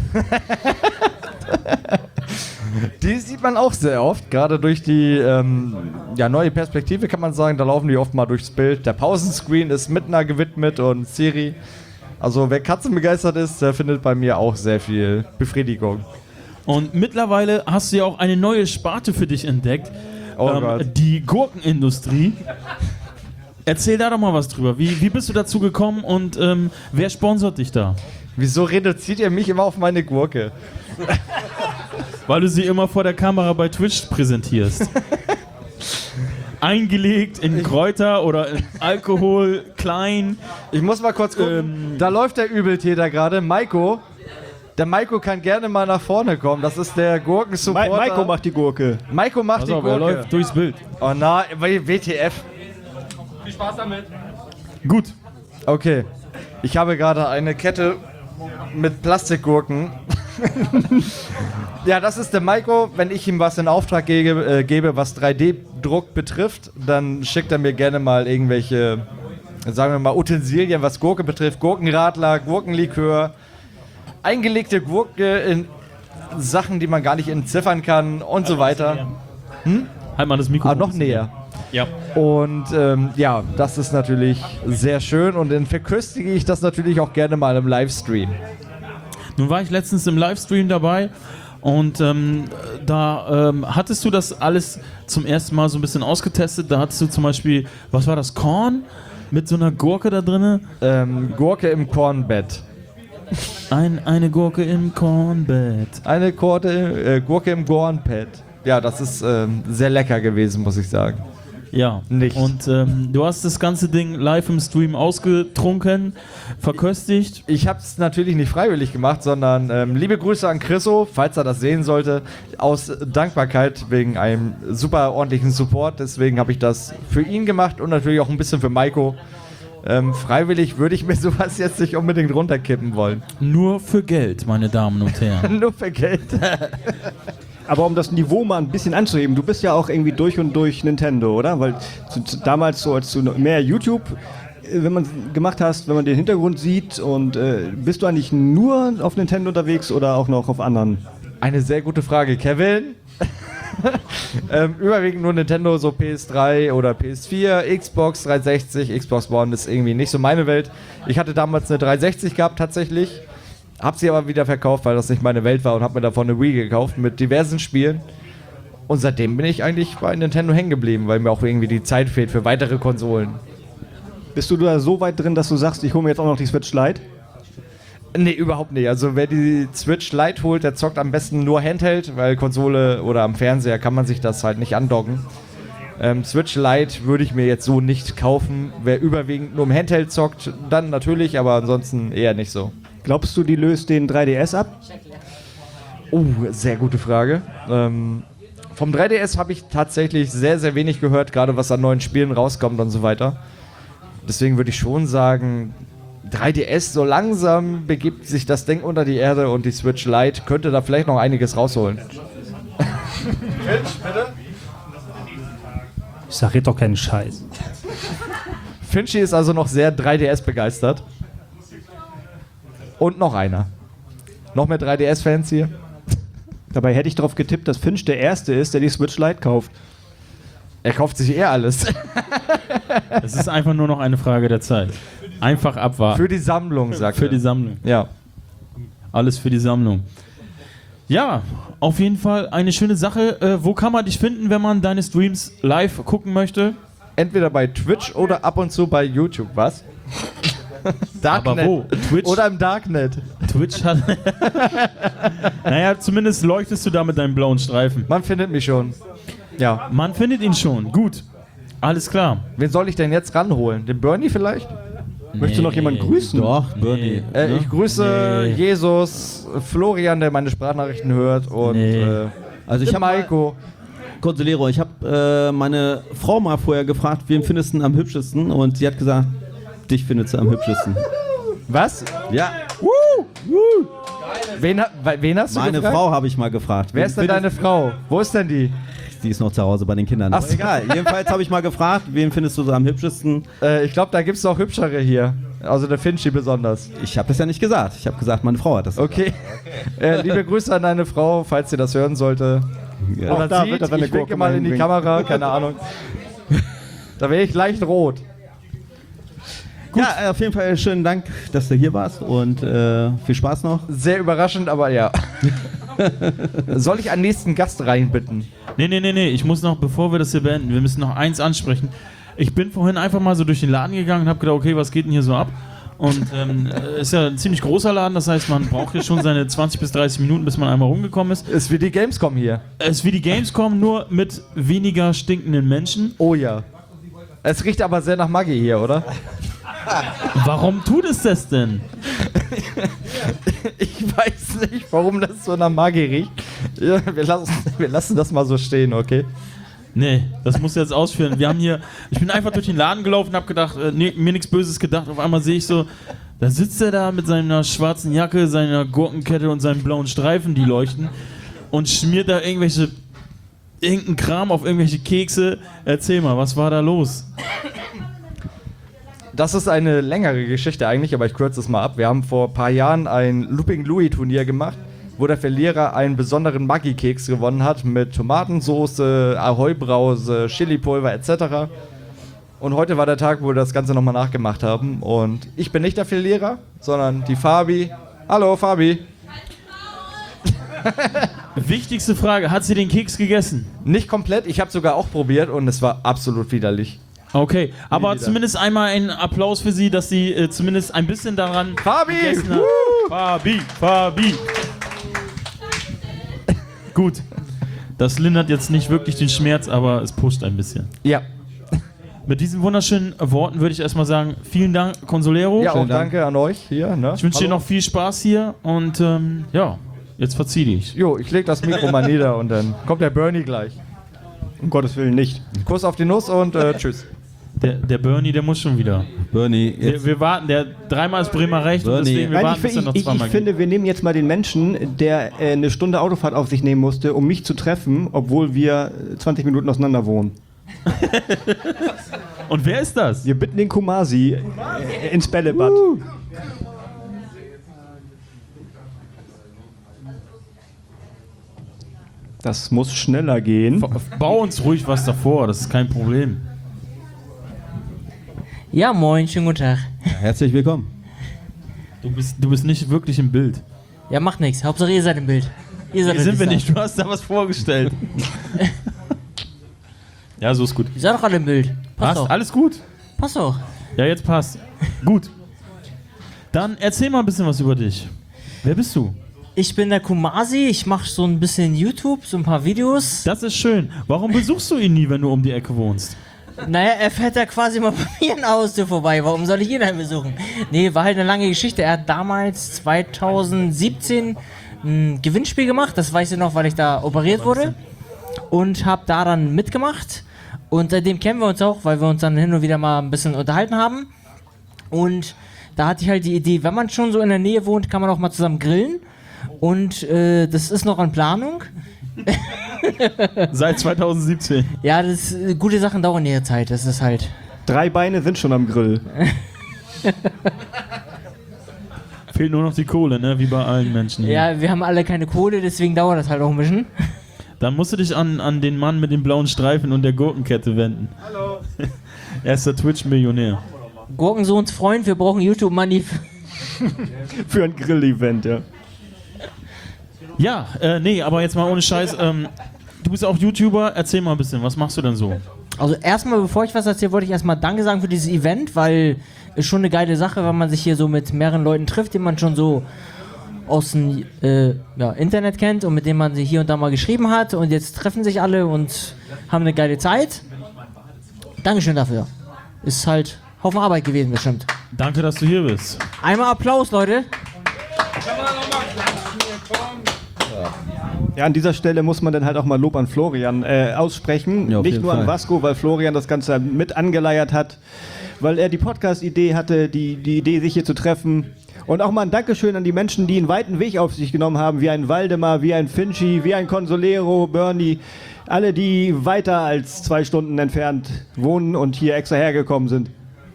Die sieht man auch sehr oft, gerade durch die ähm, ja, neue Perspektive kann man sagen, da laufen die oft mal durchs Bild. Der Pausenscreen ist mit einer gewidmet und Siri. Also wer Katzen begeistert ist, der findet bei mir auch sehr viel Befriedigung. Und mittlerweile hast du ja auch eine neue Sparte für dich entdeckt. Oh Gott. Die Gurkenindustrie. Erzähl da doch mal was drüber. Wie, wie bist du dazu gekommen und ähm, wer sponsort dich da? Wieso reduziert ihr mich immer auf meine Gurke? Weil du sie immer vor der Kamera bei Twitch präsentierst. Eingelegt in Kräuter oder in Alkohol, klein. Ich muss mal kurz gucken. Ähm, da läuft der Übeltäter gerade, Maiko. Der Maiko kann gerne mal nach vorne kommen. Das ist der Ma Gurkensupporter. Maiko macht die Gurke. Maiko macht Pass die auf, er Gurke. läuft durchs Bild. Oh na, W T F. Gut. Okay. Ich habe gerade eine Kette mit Plastikgurken. Ja, das ist der Maiko. Wenn ich ihm was in Auftrag gebe, äh, gebe was drei D-Druck betrifft, dann schickt er mir gerne mal irgendwelche, sagen wir mal, Utensilien, was Gurke betrifft. Gurkenradler, Gurkenlikör, eingelegte Gurke in Sachen, die man gar nicht entziffern kann und so weiter. Halt mal das Mikro. Ah, noch näher. Ja. Und ähm, ja, das ist natürlich sehr schön und dann verköstige ich das natürlich auch gerne mal im Livestream. Nun war ich letztens im Livestream dabei und ähm, da ähm, hattest du das alles zum ersten Mal so ein bisschen ausgetestet. Da hattest du zum Beispiel, was war das, Korn mit so einer Gurke da drinne? Ähm, Gurke im Kornbett. Ein, eine Gurke im Kornbett. Eine Gurke, äh, Gurke im Kornbett. Ja, das ist ähm, sehr lecker gewesen, muss ich sagen. Ja. Nicht. Und ähm, du hast das ganze Ding live im Stream ausgetrunken, verköstigt. Ich habe es natürlich nicht freiwillig gemacht, sondern ähm, liebe Grüße an Chriso, falls er das sehen sollte, aus Dankbarkeit wegen einem super ordentlichen Support. Deswegen habe ich das für ihn gemacht und natürlich auch ein bisschen für Maiko. Ähm, freiwillig würde ich mir sowas jetzt nicht unbedingt runterkippen wollen. Nur für Geld, meine Damen und Herren. Nur für Geld. Aber um das Niveau mal ein bisschen anzuheben, du bist ja auch irgendwie durch und durch Nintendo, oder? Weil zu, zu, damals so, als du noch mehr YouTube, äh, wenn man gemacht hast, wenn man den Hintergrund sieht und äh, bist du eigentlich nur auf Nintendo unterwegs oder auch noch auf anderen? Eine sehr gute Frage, Kevin. ähm, überwiegend nur Nintendo, so P S drei oder P S vier, Xbox dreihundertsechzig, Xbox One ist irgendwie nicht so meine Welt. Ich hatte damals eine dreihundertsechzig gehabt tatsächlich, hab sie aber wieder verkauft, weil das nicht meine Welt war und hab mir davon eine Wii gekauft mit diversen Spielen. Und seitdem bin ich eigentlich bei Nintendo hängen geblieben, weil mir auch irgendwie die Zeit fehlt für weitere Konsolen. Bist du da so weit drin, dass du sagst, ich hole mir jetzt auch noch die Switch Lite? Nee, überhaupt nicht. Also wer die Switch Lite holt, der zockt am besten nur Handheld, weil Konsole oder am Fernseher kann man sich das halt nicht andocken. Ähm, Switch Lite würde ich mir jetzt so nicht kaufen. Wer überwiegend nur im Handheld zockt, dann natürlich, aber ansonsten eher nicht so. Glaubst du, die löst den drei D S ab? Oh, sehr gute Frage. Ähm, vom drei D S habe ich tatsächlich sehr, sehr wenig gehört, gerade was an neuen Spielen rauskommt und so weiter. Deswegen würde ich schon sagen, drei D S, so langsam begibt sich das Ding unter die Erde und die Switch Lite könnte da vielleicht noch einiges rausholen. Ich sag jetzt doch keinen Scheiß. Finchi ist also noch sehr drei D S begeistert. Und noch einer. Noch mehr drei D S-Fans hier? Dabei hätte ich darauf getippt, dass Finch der Erste ist, der die Switch Lite kauft. Er kauft sich eher alles. Es ist einfach nur noch eine Frage der Zeit. Einfach abwarten. Für die Sammlung, sagt Für er. die Sammlung. Ja. Alles für die Sammlung. Ja, auf jeden Fall eine schöne Sache. Äh, wo kann man dich finden, wenn man deine Streams live gucken möchte? Entweder bei Twitch oder ab und zu bei YouTube, was? Darknet. Aber wo? Twitch? Oder im Darknet. Twitch hat... Naja, zumindest leuchtest du da mit deinem blauen Streifen. Man findet mich schon. Ja. Man findet ihn schon. Gut. Alles klar. Wen soll ich denn jetzt ranholen? Den Bernie vielleicht? Möchtest du noch jemanden grüßen? Doch, Bernie. Äh, Ne? ich grüße Nee. Jesus, Florian, der meine Sprachnachrichten hört und Nee. äh, Also ich den habe mal, Maiko. Consolero, ich habe äh, meine Frau mal vorher gefragt, wen findest du am hübschesten? Und sie hat gesagt, dich findest du am hübschesten. Was? Ja, Wen, ha- we- wen hast du meine gefragt? Frau habe ich mal gefragt. Wer Wen ist denn findest- deine Frau? Wo ist denn die? Die ist noch zu Hause bei den Kindern. Ach Aber so. egal, jedenfalls habe ich mal gefragt, wen findest du so am hübschesten? Äh, ich glaube, da gibt es noch hübschere hier. Also der Finchi besonders. Ich habe das ja nicht gesagt. Ich habe gesagt, meine Frau hat das. Okay. Äh, liebe Grüße an deine Frau, falls sie das hören sollte. Ja. Auch da sieht, wird er seine ich winke Gurke mal mal in die hinbringen. Kamera, keine Ahnung. Da wäre ich leicht rot. Ja, auf jeden Fall schönen Dank, dass du hier warst und äh, viel Spaß noch. Sehr überraschend, aber ja. Soll ich einen nächsten Gast reinbitten? Nee, nee, nee, nee. Ich muss noch, bevor wir das hier beenden, wir müssen noch eins ansprechen. Ich bin vorhin einfach mal so durch den Laden gegangen und habe gedacht, okay, was geht denn hier so ab? Und ähm, ist ja ein ziemlich großer Laden, das heißt, man braucht hier schon seine zwanzig bis dreißig Minuten, bis man einmal rumgekommen ist. Ist wie die Gamescom hier. Es ist wie die Gamescom, nur mit weniger stinkenden Menschen. Oh ja. Es riecht aber sehr nach Maggi hier, oder? Warum tut es das denn? Ich weiß nicht, warum das so nach Maggi riecht. Ja, wir, lassen, wir lassen das mal so stehen, okay? Nee, das muss jetzt ausführen. Wir haben hier, ich bin einfach durch den Laden gelaufen und habe gedacht, äh, nee, mir nichts Böses gedacht. Auf einmal sehe ich so, da sitzt er da mit seiner schwarzen Jacke, seiner Gurkenkette und seinen blauen Streifen, die leuchten, und schmiert da irgendwelche, irgendeinen Kram auf irgendwelche Kekse. Erzähl mal, was war da los? Das ist eine längere Geschichte eigentlich, aber ich kürze es mal ab. Wir haben vor ein paar Jahren ein Looping Louis Turnier gemacht, wo der Verlierer einen besonderen Maggi-Keks gewonnen hat mit Tomatensauce, Ahoi-Brause, Chilipulver et cetera. Und heute war der Tag, wo wir das Ganze nochmal nachgemacht haben. Und ich bin nicht der Verlierer, sondern die Fabi. Hallo Fabi. Wichtigste Frage, hat sie den Keks gegessen? Nicht komplett, ich habe sogar auch probiert und es war absolut widerlich. Okay, aber wieder. zumindest einmal einen Applaus für sie, dass sie äh, zumindest ein bisschen daran Fabi! gegessen hat. Fabi, Fabi. Gut. Das lindert jetzt nicht wirklich den Schmerz, aber es pusht ein bisschen. Ja. Mit diesen wunderschönen Worten würde ich erstmal sagen, vielen Dank, Consolero. Ja, auch Dank. danke an euch hier. Ne? Ich wünsche dir Hallo. noch viel Spaß hier und ähm, ja, jetzt verzieh dich. Jo, ich leg das Mikro mal nieder und dann kommt der Bernie gleich. Um Gottes Willen nicht. Kuss auf die Nuss und äh, tschüss. Der, der Bernie, der muss schon wieder. Bernie, Wir, jetzt. wir warten, der dreimal ist Bremer recht und Bernie. deswegen wir Nein, warten, ich, bis er ich, noch ich, ich zweimal geht. finde, wir nehmen jetzt mal den Menschen, der äh, eine Stunde Autofahrt auf sich nehmen musste, um mich zu treffen, obwohl wir äh, zwanzig Minuten auseinander wohnen. Und wer ist das? Wir bitten den Kumasi äh, ins Bällebad. Das muss schneller gehen. Bau uns ruhig was davor, das ist kein Problem. Ja, moin, schönen guten Tag. Herzlich willkommen. Du bist, du bist nicht wirklich im Bild. Ja, macht nichts. Hauptsache ihr seid im Bild. Ihr seid Hier im sind wir Bild. nicht, du hast da was vorgestellt. Ja, so ist gut. Ihr seid doch alle im Bild. Passt Passt, doch. alles gut. Passt doch. Ja, jetzt passt. Gut. Dann erzähl mal ein bisschen was über dich. Wer bist du? Ich bin der Kumasi. Ich mache so ein bisschen YouTube, so ein paar Videos. Das ist schön. Warum besuchst du ihn nie, wenn du um die Ecke wohnst? Naja, er fährt ja quasi mal bei mir in der Haustür vorbei. Warum soll ich ihn denn besuchen? Nee, war halt eine lange Geschichte. Er hat damals zwanzig siebzehn ein Gewinnspiel gemacht. Das weiß ich noch, weil ich da operiert wurde. Und habe da dann mitgemacht. Und seitdem kennen wir uns auch, weil wir uns dann hin und wieder mal ein bisschen unterhalten haben. Und da hatte ich halt die Idee, wenn man schon so in der Nähe wohnt, kann man auch mal zusammen grillen. Und äh, das ist noch in Planung. Seit zwanzig siebzehn. Ja, das äh, gute Sachen dauern ihre Zeit. Das ist halt. Drei Beine sind schon am Grill. Fehlt nur noch die Kohle, ne? Wie bei allen Menschen hier. Ja, wir haben alle keine Kohle, deswegen dauert das halt auch ein bisschen. Dann musst du dich an, an den Mann mit den blauen Streifen und der Gurkenkette wenden. Hallo. Er ist der Twitch-Millionär. Gurkensohns Freund, wir brauchen YouTube-Money. Für ein Grill-Event, ja. Ja, äh, nee, aber jetzt mal ohne Scheiß. Ähm, du bist auch YouTuber. Erzähl mal ein bisschen, was machst du denn so? Also erstmal, bevor ich was erzähle, wollte ich erstmal Danke sagen für dieses Event, weil ist schon eine geile Sache, wenn man sich hier so mit mehreren Leuten trifft, die man schon so aus dem äh, ja, Internet kennt und mit denen man sich hier und da mal geschrieben hat und jetzt treffen sich alle und haben eine geile Zeit. Dankeschön dafür. Ist halt Haufen Arbeit gewesen bestimmt. Danke, dass du hier bist. Einmal Applaus, Leute. Ja, an dieser Stelle muss man dann halt auch mal Lob an Florian äh, aussprechen. Ja, auf Nicht jeden nur Fall. an Vasco, weil Florian das Ganze mit angeleiert hat, weil er die Podcast-Idee hatte, die, die Idee, sich hier zu treffen. Und auch mal ein Dankeschön an die Menschen, die einen weiten Weg auf sich genommen haben, wie ein Waldemar, wie ein Finchi, wie ein Consolero, Bernie. Alle, die weiter als zwei Stunden entfernt wohnen und hier extra hergekommen sind.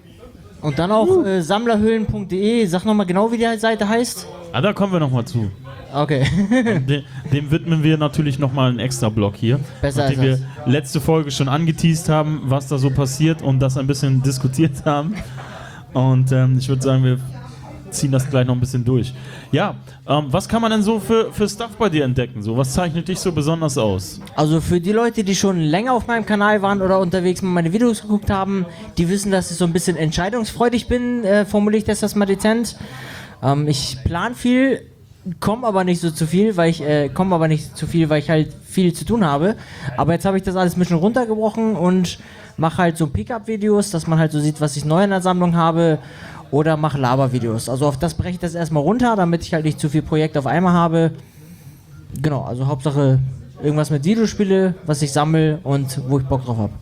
Und dann auch äh, sammlerhöhlen punkt de. Sag nochmal genau, wie die Seite heißt. Ah, da kommen wir nochmal zu. Okay. dem, dem widmen wir natürlich nochmal einen extra Block hier. Besser nachdem als wir letzte Folge schon angeteased haben, was da so passiert und das ein bisschen diskutiert haben. Und ähm, ich würde sagen, wir ziehen das gleich noch ein bisschen durch. Ja, ähm, was kann man denn so für, für Stuff bei dir entdecken? So, was zeichnet dich so besonders aus? Also für die Leute, die schon länger auf meinem Kanal waren oder unterwegs mal meine Videos geguckt haben, die wissen, dass ich so ein bisschen entscheidungsfreudig bin, äh, formuliere ich das, das mal dezent. Ähm, ich plan viel, komme aber nicht so zu viel, weil ich äh, komme aber nicht zu viel, weil ich halt viel zu tun habe. Aber jetzt habe ich das alles ein bisschen runtergebrochen und mache halt so Pickup-Videos, dass man halt so sieht, was ich neu in der Sammlung habe. Oder mache Laber-Videos. Also auf das breche ich das erstmal runter, damit ich halt nicht zu viel Projekte auf einmal habe. Genau, also Hauptsache irgendwas mit Videospiele, was ich sammle und wo ich Bock drauf habe.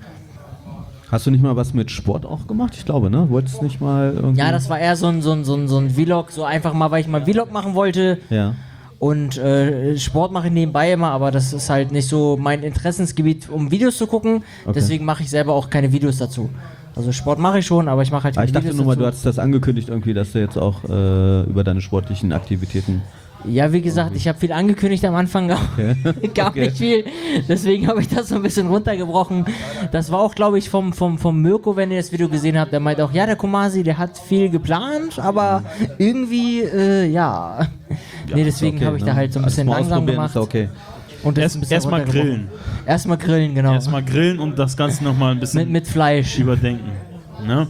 Hast du nicht mal was mit Sport auch gemacht? Ich glaube, ne? Wolltest du nicht mal irgendwie... Ja, das war eher so ein, so ein, so ein, so ein Vlog, so einfach mal, weil ich mal einen Vlog machen wollte. Ja. Und äh, Sport mache ich nebenbei immer, aber das ist halt nicht so mein Interessensgebiet, um Videos zu gucken. Okay. Deswegen mache ich selber auch keine Videos dazu. Also Sport mache ich schon, aber ich mache halt Aber keine ich dachte Videos nur mal, dazu. du hattest das angekündigt irgendwie, dass du jetzt auch äh, über deine sportlichen Aktivitäten... Ja, wie gesagt, ich habe viel angekündigt am Anfang, Okay. gar Okay. nicht viel. Deswegen habe ich das so ein bisschen runtergebrochen. Das war auch, glaube ich, vom, vom, vom Mirko, wenn ihr das Video gesehen habt. Der meint auch, ja, der Kumasi, der hat viel geplant, aber irgendwie, äh, ja. Nee, deswegen Okay, habe ich ne? da halt so ein Also bisschen mal langsam ausprobieren gemacht. ist okay. Und das Erst- ist ein bisschen erstmal runtergebrochen. grillen. Erstmal grillen, genau. Erstmal grillen und das Ganze nochmal ein bisschen Mit, mit Fleisch. überdenken. Ne?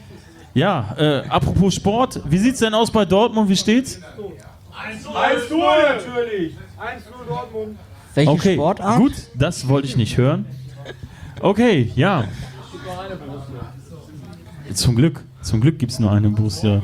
Ja, äh, apropos Sport, wie sieht's denn aus bei Dortmund? Wie steht's? eins null natürlich. eins null Dortmund. Welche Okay, Sportart? gut, das wollte ich nicht hören. Okay, ja. Zum Glück, zum Glück gibt's nur eine Borussia.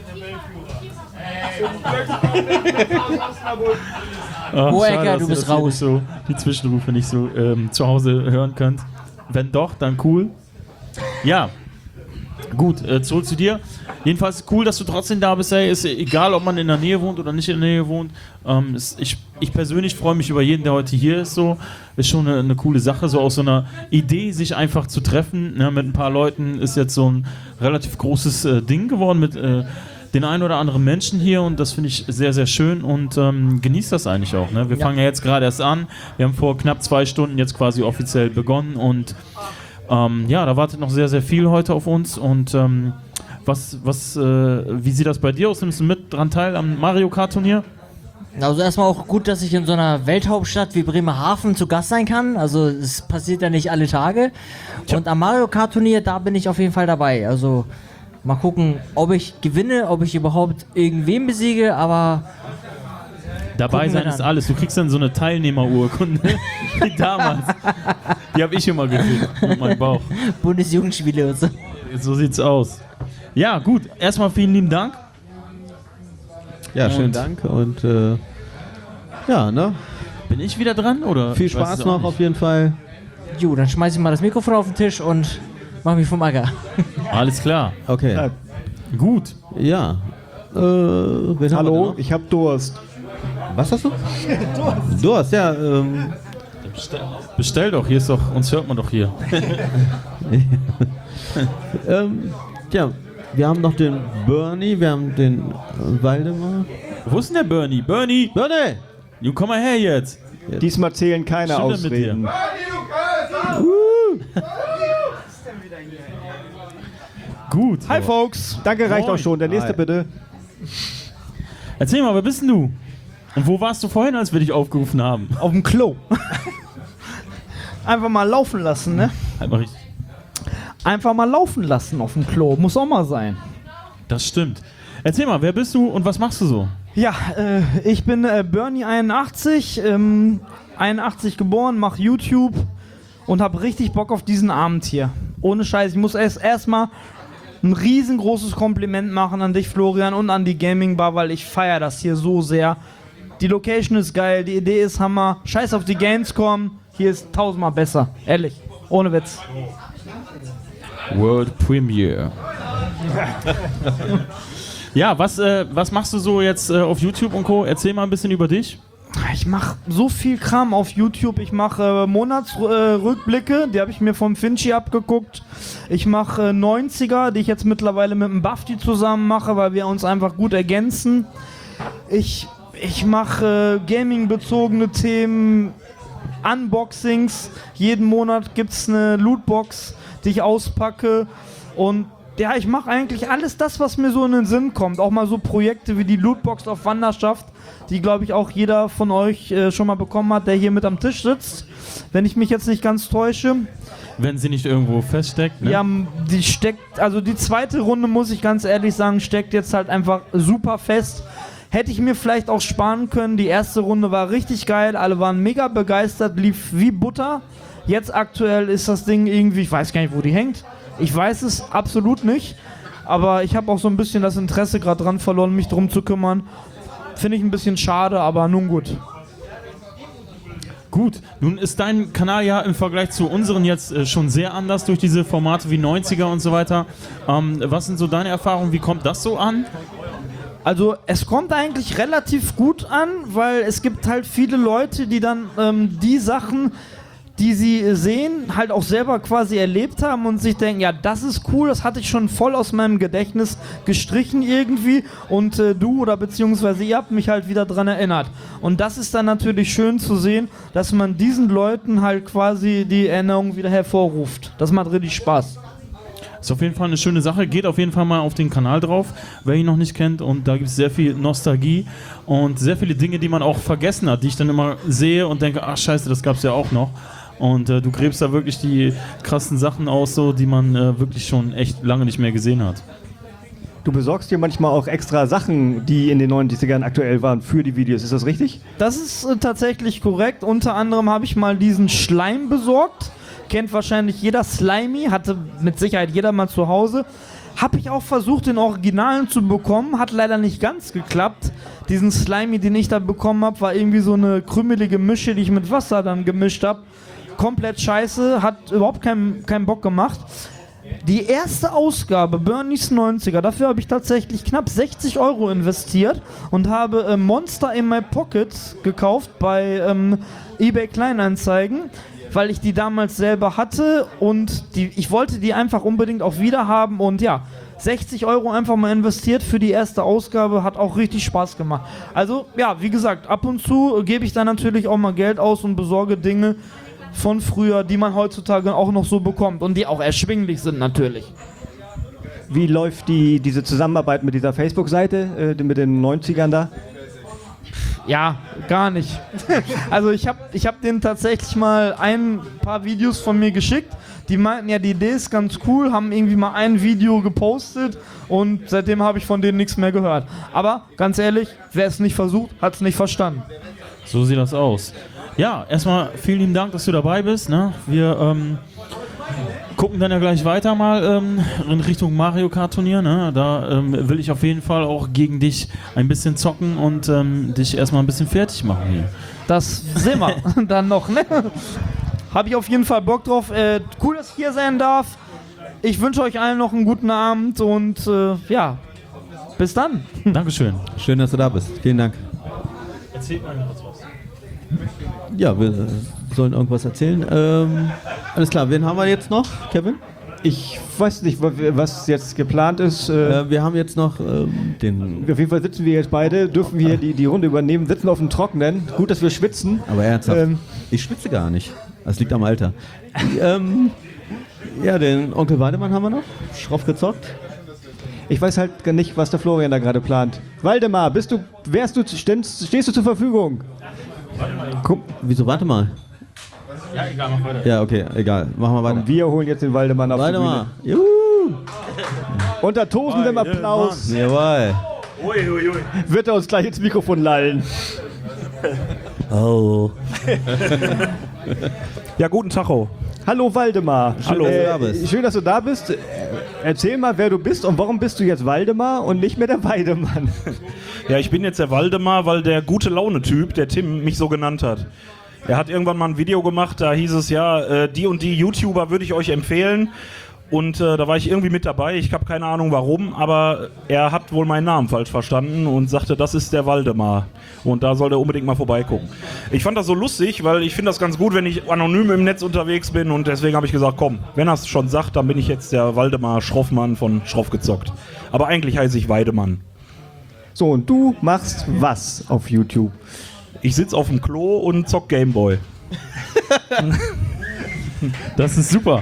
Ach, Hohecker, schade, dass du ihr bist das hier raus. nicht so, die Zwischenrufe nicht so ähm, zu Hause hören könnt. Wenn doch, dann cool. Ja, gut, äh, zurück zu dir. Jedenfalls cool, dass du trotzdem da bist. Ey. Ist egal, ob man in der Nähe wohnt oder nicht in der Nähe wohnt. Ähm, ist, ich, ich persönlich freue mich über jeden, der heute hier ist. So. Ist schon eine, eine coole Sache, so aus so einer Idee, sich einfach zu treffen. Ne, mit ein paar Leuten ist jetzt so ein relativ großes äh, Ding geworden mit äh, den einen oder anderen Menschen hier und das finde ich sehr, sehr schön und ähm, genießt das eigentlich auch. Ne? Wir Ja. fangen ja jetzt gerade erst an. Wir haben vor knapp zwei Stunden jetzt quasi offiziell begonnen und ähm, ja, da wartet noch sehr, sehr viel heute auf uns und ähm, was, was, äh, wie sieht das bei dir aus? Nimmst du mit dran teil am Mario Kart Turnier? Also erstmal auch gut, dass ich in so einer Welthauptstadt wie Bremerhaven zu Gast sein kann. Also es passiert ja nicht alle Tage. Und am Mario Kart Turnier, da bin ich auf jeden Fall dabei. Also mal gucken, ob ich gewinne, ob ich überhaupt irgendwen besiege, aber Dabei Gucken wir sein ist dann. alles. Du kriegst dann so eine Teilnehmerurkunde wie damals. Die habe ich immer gekriegt mit meinem Bauch. Bundesjugendspiele und so. So sieht's aus. Ja, gut. Erstmal vielen lieben Dank. Ja, schönen Und- Dank und äh, ja, ne? Bin ich wieder dran oder? Viel Ich weiß Spaß es auch noch nicht. auf jeden Fall. Jo, dann schmeiß ich mal das Mikrofon auf den Tisch und mach mich vom Acker. Alles klar. Okay. Gut. Ja. Äh, wen haben wir Hallo, denn noch? ich hab Durst. Was hast du? Durst. Durst, ja. Ähm, Bestell doch, hier ist doch, uns hört man doch hier. ähm, ja, wir haben noch den Bernie, wir haben den äh, Waldemar. Wo ist denn der Bernie? Bernie! Bernie! Du komm mal her jetzt. Diesmal zählen keine Stimmt mit Ausreden. dir. Gut. Hi, folks. Danke, reicht Moin. auch schon. Der nächste Hi. bitte. Erzähl mal, wer bist denn du? Und wo warst du vorhin, als wir dich aufgerufen haben? Auf dem Klo. Einfach mal laufen lassen, ne? Halt mal richtig. Einfach mal laufen lassen auf dem Klo. Muss auch mal sein. Das stimmt. Erzähl mal, wer bist du und was machst du so? Ja, äh, ich bin äh, Bernie einundachtzig, ähm, einundachtzig geboren, mache YouTube und habe richtig Bock auf diesen Abend hier. Ohne Scheiß, ich muss erst erstmal ein riesengroßes Kompliment machen an dich, Florian, und an die Gaming Bar, weil ich feiere das hier so sehr. Die Location ist geil, die Idee ist Hammer. Scheiß auf die Gamescom, hier ist tausendmal besser. Ehrlich, ohne Witz. World Premiere. Ja, was, äh, was machst du so jetzt äh, auf YouTube und Co.? Erzähl mal ein bisschen über dich. Ich mache so viel Kram auf YouTube. Ich mache äh, Monatsrückblicke, äh, die habe ich mir vom Finchi abgeguckt. Ich mache äh, neunziger, die ich jetzt mittlerweile mit dem Bafti zusammen mache, weil wir uns einfach gut ergänzen. Ich, ich mache äh, Gaming-bezogene Themen, Unboxings. Jeden Monat gibt es eine Lootbox, die ich auspacke. Und ja, ich mache eigentlich alles das, was mir so in den Sinn kommt. Auch mal so Projekte wie die Lootbox auf Wanderschaft, die, glaube ich, auch jeder von euch äh, schon mal bekommen hat, der hier mit am Tisch sitzt. Wenn ich mich jetzt nicht ganz täusche. Wenn sie nicht irgendwo feststeckt, ne? Ja, m- die steckt, also die zweite Runde, muss ich ganz ehrlich sagen, steckt jetzt halt einfach super fest. Hätte ich mir vielleicht auch sparen können. Die erste Runde war richtig geil, alle waren mega begeistert, lief wie Butter. Jetzt aktuell ist das Ding irgendwie, ich weiß gar nicht, wo die hängt. Ich weiß es absolut nicht, aber ich habe auch so ein bisschen das Interesse gerade dran verloren, mich drum zu kümmern. Finde ich ein bisschen schade, aber nun gut. Gut, nun ist dein Kanal ja im Vergleich zu unseren jetzt äh, schon sehr anders durch diese Formate wie neunziger und so weiter. Ähm, was sind so deine Erfahrungen? Wie kommt das so an? Also es kommt eigentlich relativ gut an, weil es gibt halt viele Leute, die dann ähm, die Sachen, die sie sehen, halt auch selber quasi erlebt haben und sich denken, ja, das ist cool, das hatte ich schon voll aus meinem Gedächtnis gestrichen irgendwie und äh, du oder beziehungsweise ihr habt mich halt wieder dran erinnert. Und das ist dann natürlich schön zu sehen, dass man diesen Leuten halt quasi die Erinnerung wieder hervorruft. Das macht richtig Spaß. Ist auf jeden Fall eine schöne Sache. Geht auf jeden Fall mal auf den Kanal drauf, wer ihn noch nicht kennt. Und da gibt es sehr viel Nostalgie und sehr viele Dinge, die man auch vergessen hat, die ich dann immer sehe und denke, ach scheiße, das gab es ja auch noch. Und äh, du gräbst da wirklich die krassen Sachen aus, so, die man äh, wirklich schon echt lange nicht mehr gesehen hat. Du besorgst dir manchmal auch extra Sachen, die in den neunzigern aktuell waren für die Videos. Ist das richtig? Das ist äh, tatsächlich korrekt. Unter anderem habe ich mal diesen Schleim besorgt. Kennt wahrscheinlich jeder. Slimy, hatte mit Sicherheit jeder mal zu Hause. Habe ich auch versucht, den Originalen zu bekommen. Hat leider nicht ganz geklappt. Diesen Slimy, den ich da bekommen habe, war irgendwie so eine krümelige Mische, die ich mit Wasser dann gemischt habe. Komplett scheiße, hat überhaupt keinen keinen Bock gemacht. Die erste Ausgabe, Bernies neunziger, dafür habe ich tatsächlich knapp sechzig Euro investiert und habe äh, Monster in My Pocket gekauft bei ähm, eBay Kleinanzeigen, weil ich die damals selber hatte und die, ich wollte die einfach unbedingt auch wieder haben und ja, sechzig Euro einfach mal investiert für die erste Ausgabe, hat auch richtig Spaß gemacht. Also ja, wie gesagt, ab und zu gebe ich da natürlich auch mal Geld aus und besorge Dinge von früher, die man heutzutage auch noch so bekommt und die auch erschwinglich sind natürlich. Wie läuft die, diese Zusammenarbeit mit dieser Facebook-Seite, äh, mit den neunzigern da? Ja, gar nicht. Also ich habe ich hab denen tatsächlich mal ein paar Videos von mir geschickt. Die meinten ja, die Idee ist ganz cool, haben irgendwie mal ein Video gepostet und seitdem habe ich von denen nichts mehr gehört. Aber ganz ehrlich, wer es nicht versucht, hat es nicht verstanden. So sieht das aus. Ja, erstmal vielen lieben Dank, dass du dabei bist. Ne? Wir ähm, gucken dann ja gleich weiter mal ähm, in Richtung Mario Kart Turnier. Ne? Da ähm, will ich auf jeden Fall auch gegen dich ein bisschen zocken und ähm, dich erstmal ein bisschen fertig machen hier. Das sehen wir dann noch, ne? Habe ich auf jeden Fall Bock drauf. Äh, cool, dass ich hier sein darf. Ich wünsche euch allen noch einen guten Abend und äh, ja, bis dann. Dankeschön. Schön, dass du da bist. Vielen Dank. Erzählt mal kurz was. Ja, wir äh, sollen irgendwas erzählen. Ähm, alles klar, wen haben wir jetzt noch, Kevin? Ich weiß nicht, was jetzt geplant ist. Äh, Äh, wir haben jetzt noch ähm, den. auf jeden Fall sitzen wir jetzt beide, dürfen wir die, die Runde übernehmen, sitzen auf dem Trockenen. Gut, dass wir schwitzen. Aber ernsthaft, Ähm, ich schwitze gar nicht. Das liegt am Alter. ähm, ja, den Onkel Weidemann haben wir noch. Schroff gezockt. Ich weiß halt gar nicht, was der Florian da gerade plant. Waldemar, bist du, wärst du, stehst, stehst du zur Verfügung? Guck, wieso, warte mal. Ja, egal, mach weiter. Ja, okay, egal. Machen wir weiter. Und wir holen jetzt den Waldemar auf Waldemar. die Juhu. Bühne. Unter tosendem Applaus Jawohl. wird er uns gleich ins Mikrofon lallen. Oh. Ja, guten Tacho. Hallo Waldemar. Schön, Hallo, äh, dass du da bist. schön, dass du da bist. Äh, Erzähl mal, wer du bist und warum bist du jetzt Waldemar und nicht mehr der Weidemann? Ja, ich bin jetzt der Waldemar, weil der gute Laune-Typ, der Tim, mich so genannt hat. Er hat irgendwann mal ein Video gemacht, da hieß es ja, äh, die und die YouTuber würde ich euch empfehlen. Und äh, da war ich irgendwie mit dabei, ich habe keine Ahnung warum, aber er hat wohl meinen Namen falsch verstanden und sagte, das ist der Waldemar. Und da soll er unbedingt mal vorbeigucken. Ich fand das so lustig, weil ich finde das ganz gut, wenn ich anonym im Netz unterwegs bin und deswegen habe ich gesagt, komm, wenn er es schon sagt, dann bin ich jetzt der Waldemar Schroffmann von Schroff gezockt. Aber eigentlich heiße ich Weidemann. So, und du machst was auf YouTube? Ich sitze auf dem Klo und zock Gameboy. Das ist super.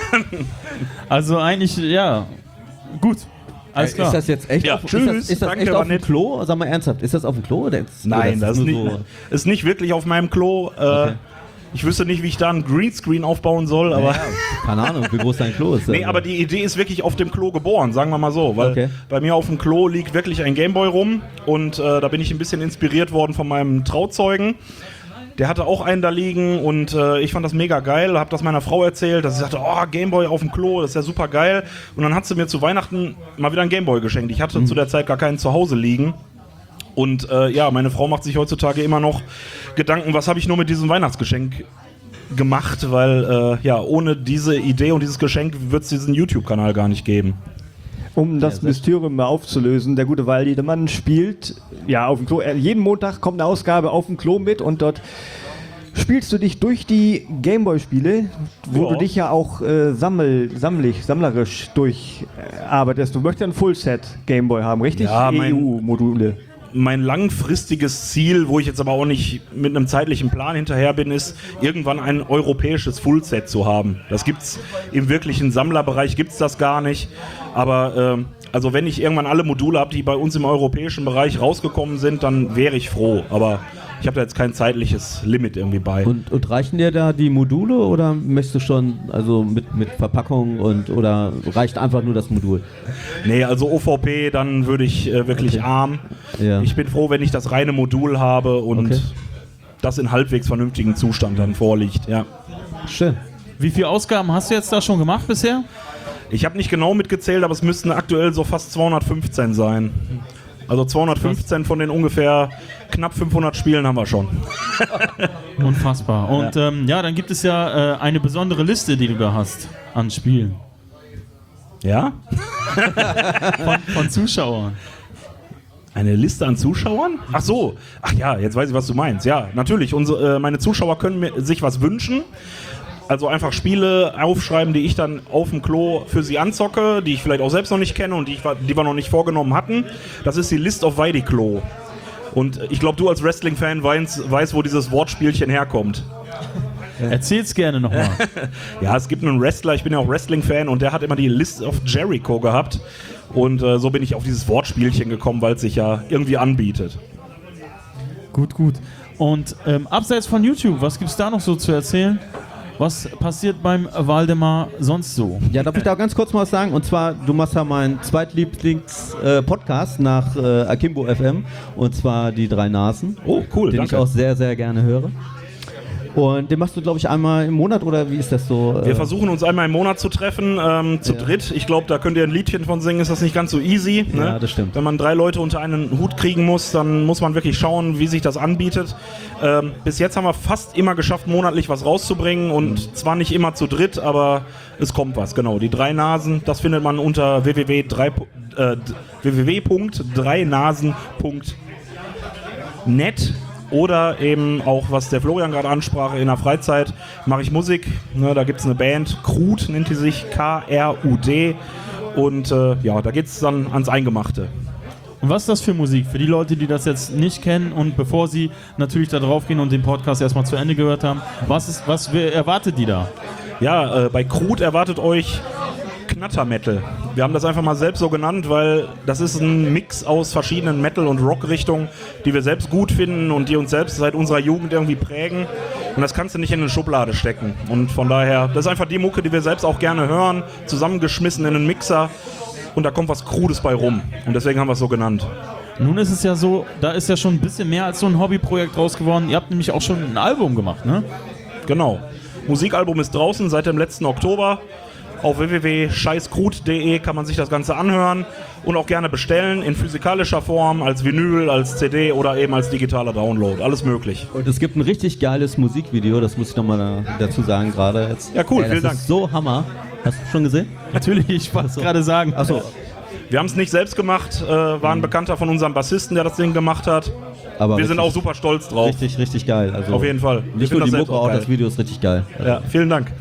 Also eigentlich, ja, gut. Alles klar. Ist das jetzt echt Ja, auf, tschüss, ist das, ist das danke, echt war auf dem nett. Klo? Sag mal ernsthaft, ist das auf dem Klo? Oder ist, Nein, oder das ist nur nicht, so? ist nicht wirklich auf meinem Klo. Äh, Okay. Ich wüsste nicht, wie ich da einen Greenscreen aufbauen soll, aber. Ja, keine Ahnung, wie groß dein Klo ist. Nee, also. aber die Idee ist wirklich auf dem Klo geboren, sagen wir mal so. Weil Okay. bei mir auf dem Klo liegt wirklich ein Gameboy rum und äh, da bin ich ein bisschen inspiriert worden von meinem Trauzeugen. Der hatte auch einen da liegen und äh, ich fand das mega geil, hab das meiner Frau erzählt, dass sie sagte, oh, Gameboy auf dem Klo, das ist ja super geil. Und dann hat sie mir zu Weihnachten mal wieder einen Gameboy geschenkt. Ich hatte Mhm. zu der Zeit gar keinen zu Hause liegen. Und äh, ja, meine Frau macht sich heutzutage immer noch Gedanken, was habe ich nur mit diesem Weihnachtsgeschenk gemacht, weil äh, ja, ohne diese Idee und dieses Geschenk wird es diesen YouTube-Kanal gar nicht geben. Um das Mysterium mal aufzulösen, der gute Waldemann spielt ja auf dem Klo. Er, jeden Montag kommt eine Ausgabe auf dem Klo mit und dort spielst du dich durch die Gameboy-Spiele, wo Ja. du dich ja auch äh, sammel, sammlich, sammlerisch durcharbeitest. Du möchtest ja ein Fullset Gameboy haben, richtig? Ja, mein- E U-Module. Mein langfristiges Ziel, wo ich jetzt aber auch nicht mit einem zeitlichen Plan hinterher bin, ist, irgendwann ein europäisches Fullset zu haben. Das gibt's im wirklichen Sammlerbereich, gibt's das gar nicht. Aber ähm, also wenn ich irgendwann alle Module habe, die bei uns im europäischen Bereich rausgekommen sind, dann wäre ich froh. Aber ich habe da jetzt kein zeitliches Limit irgendwie bei. Und, und reichen dir da die Module oder möchtest du schon also mit, mit Verpackung und oder reicht einfach nur das Modul? Nee, also O V P, dann würde ich äh, wirklich Okay. arm. Ja. Ich bin froh, wenn ich das reine Modul habe und Okay. das in halbwegs vernünftigen Zustand dann vorliegt, ja. Schön. Wie viele Ausgaben hast du jetzt da schon gemacht bisher? Ich habe nicht genau mitgezählt, aber es müssten aktuell so fast zweihundertfünfzehn sein. Also zweihundertfünfzehn von den ungefähr knapp fünfhundert Spielen haben wir schon. Unfassbar. Und ja, ähm, ja dann gibt es ja äh, eine besondere Liste, die du da hast an Spielen Ja? von, von Zuschauern. Eine Liste an Zuschauern? Ach so. Ach ja, jetzt weiß ich, was du meinst. Ja, natürlich. Unsere, äh, meine Zuschauer können mir, sich was wünschen. Also einfach Spiele aufschreiben, die ich dann auf dem Klo für sie anzocke, die ich vielleicht auch selbst noch nicht kenne und die, ich, die wir noch nicht vorgenommen hatten. Das ist die List of Weidi-Klo. Und ich glaube, du als Wrestling-Fan weißt, weißt, wo dieses Wortspielchen herkommt. Erzähl's gerne nochmal. Ja, es gibt einen Wrestler, ich bin ja auch Wrestling-Fan und der hat immer die List of Jericho gehabt. Und äh, so bin ich auf dieses Wortspielchen gekommen, weil es sich ja irgendwie anbietet. Gut, gut. Und ähm, abseits von YouTube, was gibt's da noch so zu erzählen? Was passiert beim Waldemar sonst so? Ja, darf ich da ganz kurz mal was sagen? Und zwar, du machst ja meinen Zweitlieblings-Podcast nach äh, Akimbo F M und zwar die drei Nasen. Oh, cool, den danke. ich auch sehr, sehr gerne höre. Und den machst du, glaube ich, einmal im Monat oder wie ist das so? Wir versuchen uns einmal im Monat zu treffen, ähm, zu Ja. dritt. Ich glaube, da könnt ihr ein Liedchen von singen, ist das nicht ganz so easy. Ne? Ja, das stimmt. Wenn man drei Leute unter einen Hut kriegen muss, dann muss man wirklich schauen, wie sich das anbietet. Ähm, bis jetzt haben wir fast immer geschafft, monatlich was rauszubringen und Mhm. zwar nicht immer zu dritt, aber es kommt was, genau. Die drei Nasen, das findet man unter w w w Punkt drei nasen Punkt net. oder eben auch, was der Florian gerade ansprach, in der Freizeit mache ich Musik. Ne, da gibt es eine Band, Krut nennt die sich, K R U D. Und äh, ja, da geht es dann ans Eingemachte. Und was ist das für Musik? Für die Leute, die das jetzt nicht kennen und bevor sie natürlich da drauf gehen und den Podcast erstmal zu Ende gehört haben, was, ist, was erwartet die da? Ja, äh, bei Krut erwartet euch Knatter-Metal. Wir haben das einfach mal selbst so genannt, weil das ist ein Mix aus verschiedenen Metal- und Rock-Richtungen, die wir selbst gut finden und die uns selbst seit unserer Jugend irgendwie prägen. Und das kannst du nicht in eine Schublade stecken. Und von daher, das ist einfach die Mucke, die wir selbst auch gerne hören, zusammengeschmissen in einen Mixer. Und da kommt was Krudes bei rum. Und deswegen haben wir es so genannt. Nun ist es ja so, da ist ja schon ein bisschen mehr als so ein Hobbyprojekt raus geworden. Ihr habt nämlich auch schon ein Album gemacht, ne? Genau. Musikalbum ist draußen seit dem letzten Oktober. Auf w w w punkt scheißkrut punkt de kann man sich das Ganze anhören und auch gerne bestellen in physikalischer Form, als Vinyl, als C D oder eben als digitaler Download. Alles möglich. Und es gibt ein richtig geiles Musikvideo, das muss ich nochmal da, dazu sagen gerade jetzt. Ja, cool, Ey, vielen das Dank. ist so Hammer. Hast du schon gesehen? Natürlich, ich wollte es gerade sagen. Achso. Wir haben es nicht selbst gemacht, äh, war ein Bekannter von unserem Bassisten, der das Ding gemacht hat. Aber wir sind richtig, auch super stolz drauf. Richtig, richtig geil. Also Auf jeden Fall. Wir Nicht finden nur die das selbst Mucke, auch auch geil. das Video ist richtig geil. Ja, vielen Dank.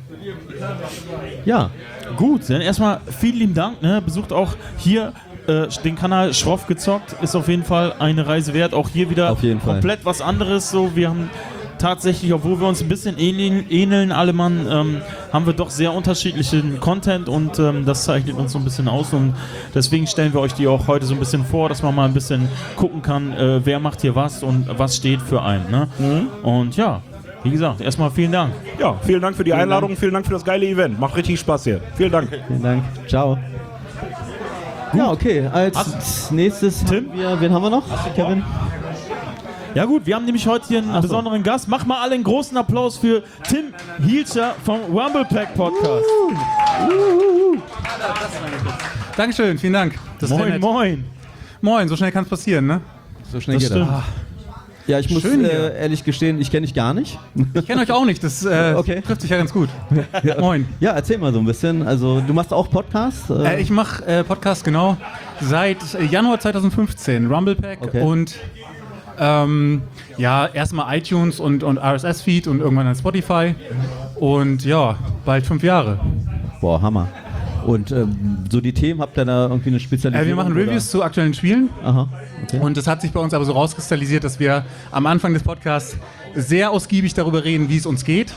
Ja. Gut, dann erstmal vielen lieben Dank. Ne? Besucht auch hier äh, den Kanal Schroff gezockt. Ist auf jeden Fall eine Reise wert. Auch hier wieder Auf jeden Fall. komplett was anderes. So, wir haben tatsächlich, obwohl wir uns ein bisschen ähneln, ähneln alle Mann, ähm, haben wir doch sehr unterschiedlichen Content und ähm, das zeichnet uns so ein bisschen aus und deswegen stellen wir euch die auch heute so ein bisschen vor, dass man mal ein bisschen gucken kann, äh, wer macht hier was und was steht für einen. Ne? Mhm. Und ja, wie gesagt, erstmal vielen Dank. Ja, vielen Dank für die Vielen Einladung, Dank. vielen Dank für das geile Event. Macht richtig Spaß hier. Vielen Dank. Vielen Dank. Ciao. Ja, okay. Als nächstes Tim? haben wir, wen haben wir noch? Kevin? Ja gut, wir haben nämlich heute hier einen Ach so. besonderen Gast. Mach mal alle einen großen Applaus für Tim Hielscher vom Rumblepack Podcast. Dankeschön, vielen Dank. Das ist sehr Moin, nett. moin. Moin, so schnell kann es passieren, ne? So schnell Das geht das. stimmt. Ja, ich muss Schön hier. äh, ehrlich gestehen, ich kenne dich gar nicht. Ich kenne euch auch nicht, das äh, Okay. trifft sich ja ganz gut. Moin. Ja, erzähl mal so ein bisschen. Also, du machst auch Podcast? Äh, Äh, ich mache äh, Podcast genau seit äh, Januar zweitausendfünfzehn, Rumblepack Okay. und ähm, ja, erstmal iTunes und, und R S S-Feed und irgendwann dann Spotify und ja, bald fünf Jahre. Boah, Hammer. Und ähm, so die Themen, habt ihr da irgendwie eine Spezialisierung? Äh, wir machen Reviews zu aktuellen Spielen. Oder? Aha, okay. Und das hat sich bei uns aber so rauskristallisiert, dass wir am Anfang des Podcasts sehr ausgiebig darüber reden, wie es uns geht.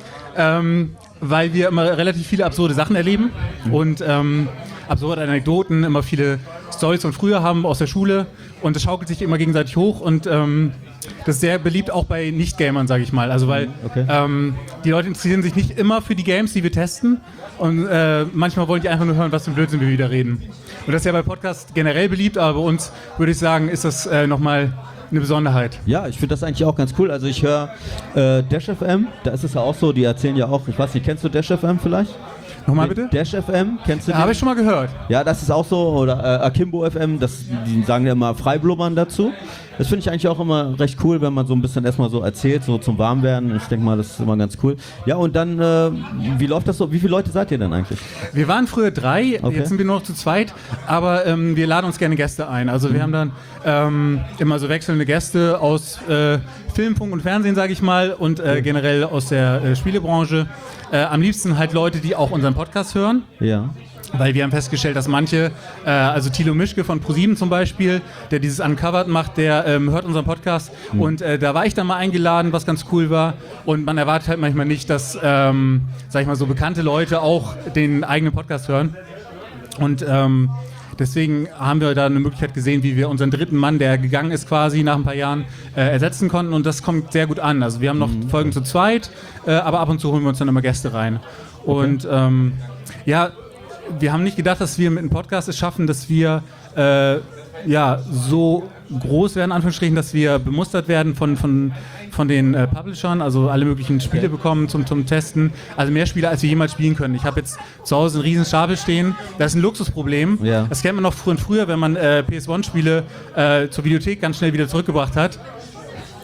Ähm, weil wir immer relativ viele absurde Sachen erleben und ähm, absurde Anekdoten, immer viele Storys von früher haben aus der Schule und das schaukelt sich immer gegenseitig hoch und ähm, das ist sehr beliebt auch bei Nicht-Gamern, sage ich mal. Also weil Okay. ähm, die Leute interessieren sich nicht immer für die Games, die wir testen und äh, manchmal wollen die einfach nur hören, was für ein Blödsinn wir wieder reden. Und das ist ja bei Podcasts generell beliebt, aber bei uns würde ich sagen, ist das äh, nochmal eine Besonderheit. Ja, ich finde das eigentlich auch ganz cool. Also ich höre äh, Dash F M, da ist es ja auch so, die erzählen ja auch, ich weiß nicht, kennst du Dash F M vielleicht? Nochmal bitte? Dash F M, kennst du Ja, den? habe ich schon mal gehört. Ja, das ist auch so, oder äh, Akimbo F M, das, die sagen ja immer Freiblubbern dazu. Das finde ich eigentlich auch immer recht cool, wenn man so ein bisschen erstmal so erzählt, so zum Warmwerden. Ich denke mal, das ist immer ganz cool. Ja, und dann, äh, wie läuft das so? Wie viele Leute seid ihr denn eigentlich? Wir waren früher drei, Okay. jetzt sind wir nur noch zu zweit, aber ähm, wir laden uns gerne Gäste ein. Also wir haben dann ähm, immer so wechselnde Gäste aus äh, Film, Funk und Fernsehen, sage ich mal, und äh, generell aus der äh, Spielebranche. Äh, am liebsten halt Leute, die auch unseren Podcast hören. Ja. Weil wir haben festgestellt, dass manche, äh, also Thilo Mischke von ProSieben zum Beispiel, der dieses Uncovered macht, der ähm, hört unseren Podcast Mhm. und äh, da war ich dann mal eingeladen, was ganz cool war und man erwartet halt manchmal nicht, dass, ähm, sag ich mal, so bekannte Leute auch den eigenen Podcast hören und ähm, deswegen haben wir da eine Möglichkeit gesehen, wie wir unseren dritten Mann, der gegangen ist quasi nach ein paar Jahren, äh, ersetzen konnten und das kommt sehr gut an. Also wir haben noch Mhm. Folgen zu zweit, äh, aber ab und zu holen wir uns dann immer Gäste rein und ähm, ja, wir haben nicht gedacht, dass wir mit einem Podcast es schaffen, dass wir äh, ja, so groß werden, in Anführungsstrichen, dass wir bemustert werden von, von, von den äh, Publishern, also alle möglichen Spiele bekommen zum, zum Testen. Also mehr Spiele, als wir jemals spielen können. Ich habe jetzt zu Hause einen riesen Stapel stehen. Das ist ein Luxusproblem. Ja. Das kennt man noch früher und früher, wenn man äh, P S eins Spiele äh, zur Videothek ganz schnell wieder zurückgebracht hat.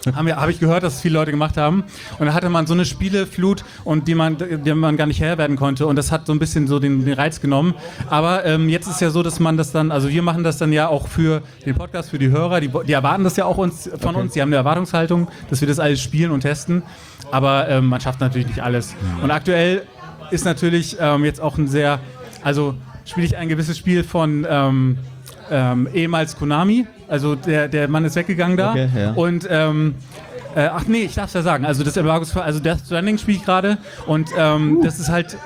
Haben wir, habe ich gehört, dass es viele Leute gemacht haben. Und da hatte man so eine Spieleflut, und die man, die man gar nicht Herr werden konnte. Und das hat so ein bisschen so den, den Reiz genommen. Aber ähm, jetzt ist ja so, dass man das dann, also wir machen das dann ja auch für den Podcast, für die Hörer. Die, die erwarten das ja auch uns, von Okay. uns. Die haben eine Erwartungshaltung, dass wir das alles spielen und testen. Aber ähm, man schafft natürlich nicht alles. Und aktuell ist natürlich ähm, jetzt auch ein sehr, also spiele ich ein gewisses Spiel von ähm, ähm, ehemals Konami. Also der, der Mann ist weggegangen da. Okay, ja. Und ähm, äh, ach nee, ich darf es ja sagen. Also das Embargos, also Death Stranding spiele ich gerade. Und ähm, das ist halt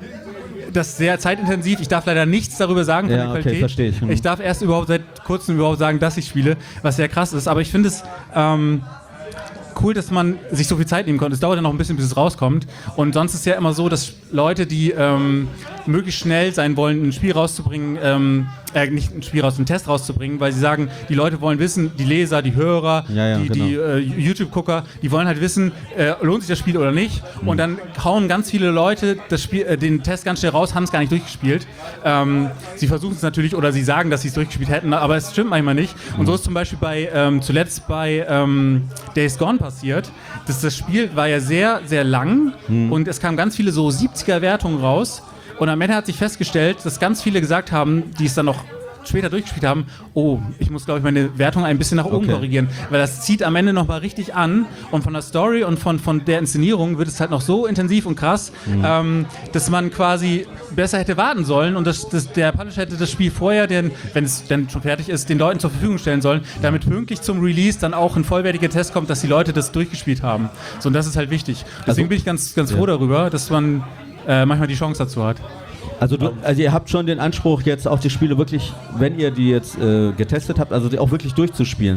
das ist sehr zeitintensiv. Ich darf leider nichts darüber sagen von Ja, der okay, Qualität. verstehe ich. Hm. Ich darf erst überhaupt seit kurzem überhaupt sagen, dass ich spiele, was sehr krass ist. Aber ich finde es ähm, cool, dass man sich so viel Zeit nehmen konnte. Es dauert ja noch ein bisschen, bis es rauskommt. Und sonst ist es ja immer so, dass Leute, die ähm, möglichst schnell sein wollen, ein Spiel rauszubringen, ähm, äh, nicht ein Spiel raus, einen Test rauszubringen, weil sie sagen, die Leute wollen wissen, die Leser, die Hörer, Ja, ja, die, genau. die äh, YouTube-Gucker, die wollen halt wissen, äh, lohnt sich das Spiel oder nicht. Und dann hauen ganz viele Leute das Spiel, äh, den Test ganz schnell raus, haben es gar nicht durchgespielt. Ähm, sie versuchen es natürlich, oder sie sagen, dass sie es durchgespielt hätten, aber es stimmt manchmal nicht. Und so ist zum Beispiel bei, ähm, zuletzt bei ähm, Days Gone passiert. Das, das Spiel war ja sehr, sehr lang und es kamen ganz viele so siebziger-Wertungen raus. Und am Ende hat sich festgestellt, dass ganz viele gesagt haben, die es dann noch später durchgespielt haben, oh, ich muss, glaube ich, meine Wertung ein bisschen nach oben Okay. korrigieren, weil das zieht am Ende nochmal richtig an, und von der Story und von, von der Inszenierung wird es halt noch so intensiv und krass, ähm, dass man quasi besser hätte warten sollen, und das, das, der Publisher hätte das Spiel vorher, den, wenn es dann schon fertig ist, den Leuten zur Verfügung stellen sollen, damit pünktlich zum Release dann auch ein vollwertiger Test kommt, dass die Leute das durchgespielt haben. So, und das ist halt wichtig. Deswegen Also- bin ich ganz, ganz froh darüber, dass man äh, manchmal die Chance dazu hat. Also, du, also ihr habt schon den Anspruch, jetzt auch die Spiele wirklich, wenn ihr die jetzt äh, getestet habt, also die auch wirklich durchzuspielen.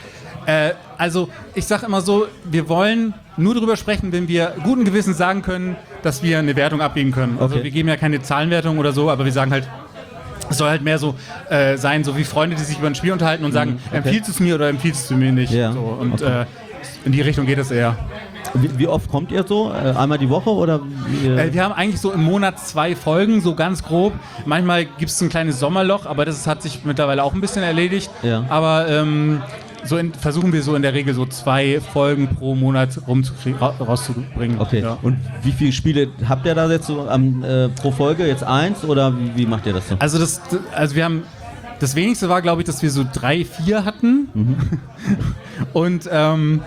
Äh, also ich sage immer so, wir wollen nur darüber sprechen, wenn wir guten Gewissens sagen können, dass wir eine Wertung abgeben können. Also Okay. wir geben ja keine Zahlenwertung oder so, aber wir sagen halt, es soll halt mehr so äh, sein, so wie Freunde, die sich über ein Spiel unterhalten und sagen, okay. empfiehlst du es mir oder empfiehlst du mir nicht? Ja, So, und okay. äh, in die Richtung geht es eher. Wie, wie oft kommt ihr so? Äh, einmal die Woche oder? Wie, äh, Äh, wir haben eigentlich so im Monat zwei Folgen, so ganz grob. Manchmal gibt es ein kleines Sommerloch, aber das hat sich mittlerweile auch ein bisschen erledigt. Ja. Aber ähm, so in, versuchen wir so in der Regel so zwei Folgen pro Monat rumzukrie- ra rauszubringen. Okay. Ja. Und wie viele Spiele habt ihr da jetzt so am, äh, pro Folge? Jetzt eins oder wie, wie macht ihr das so? Also, das, also wir haben, das wenigste war, glaube ich, dass wir so drei, vier hatten. Mhm. Und ähm,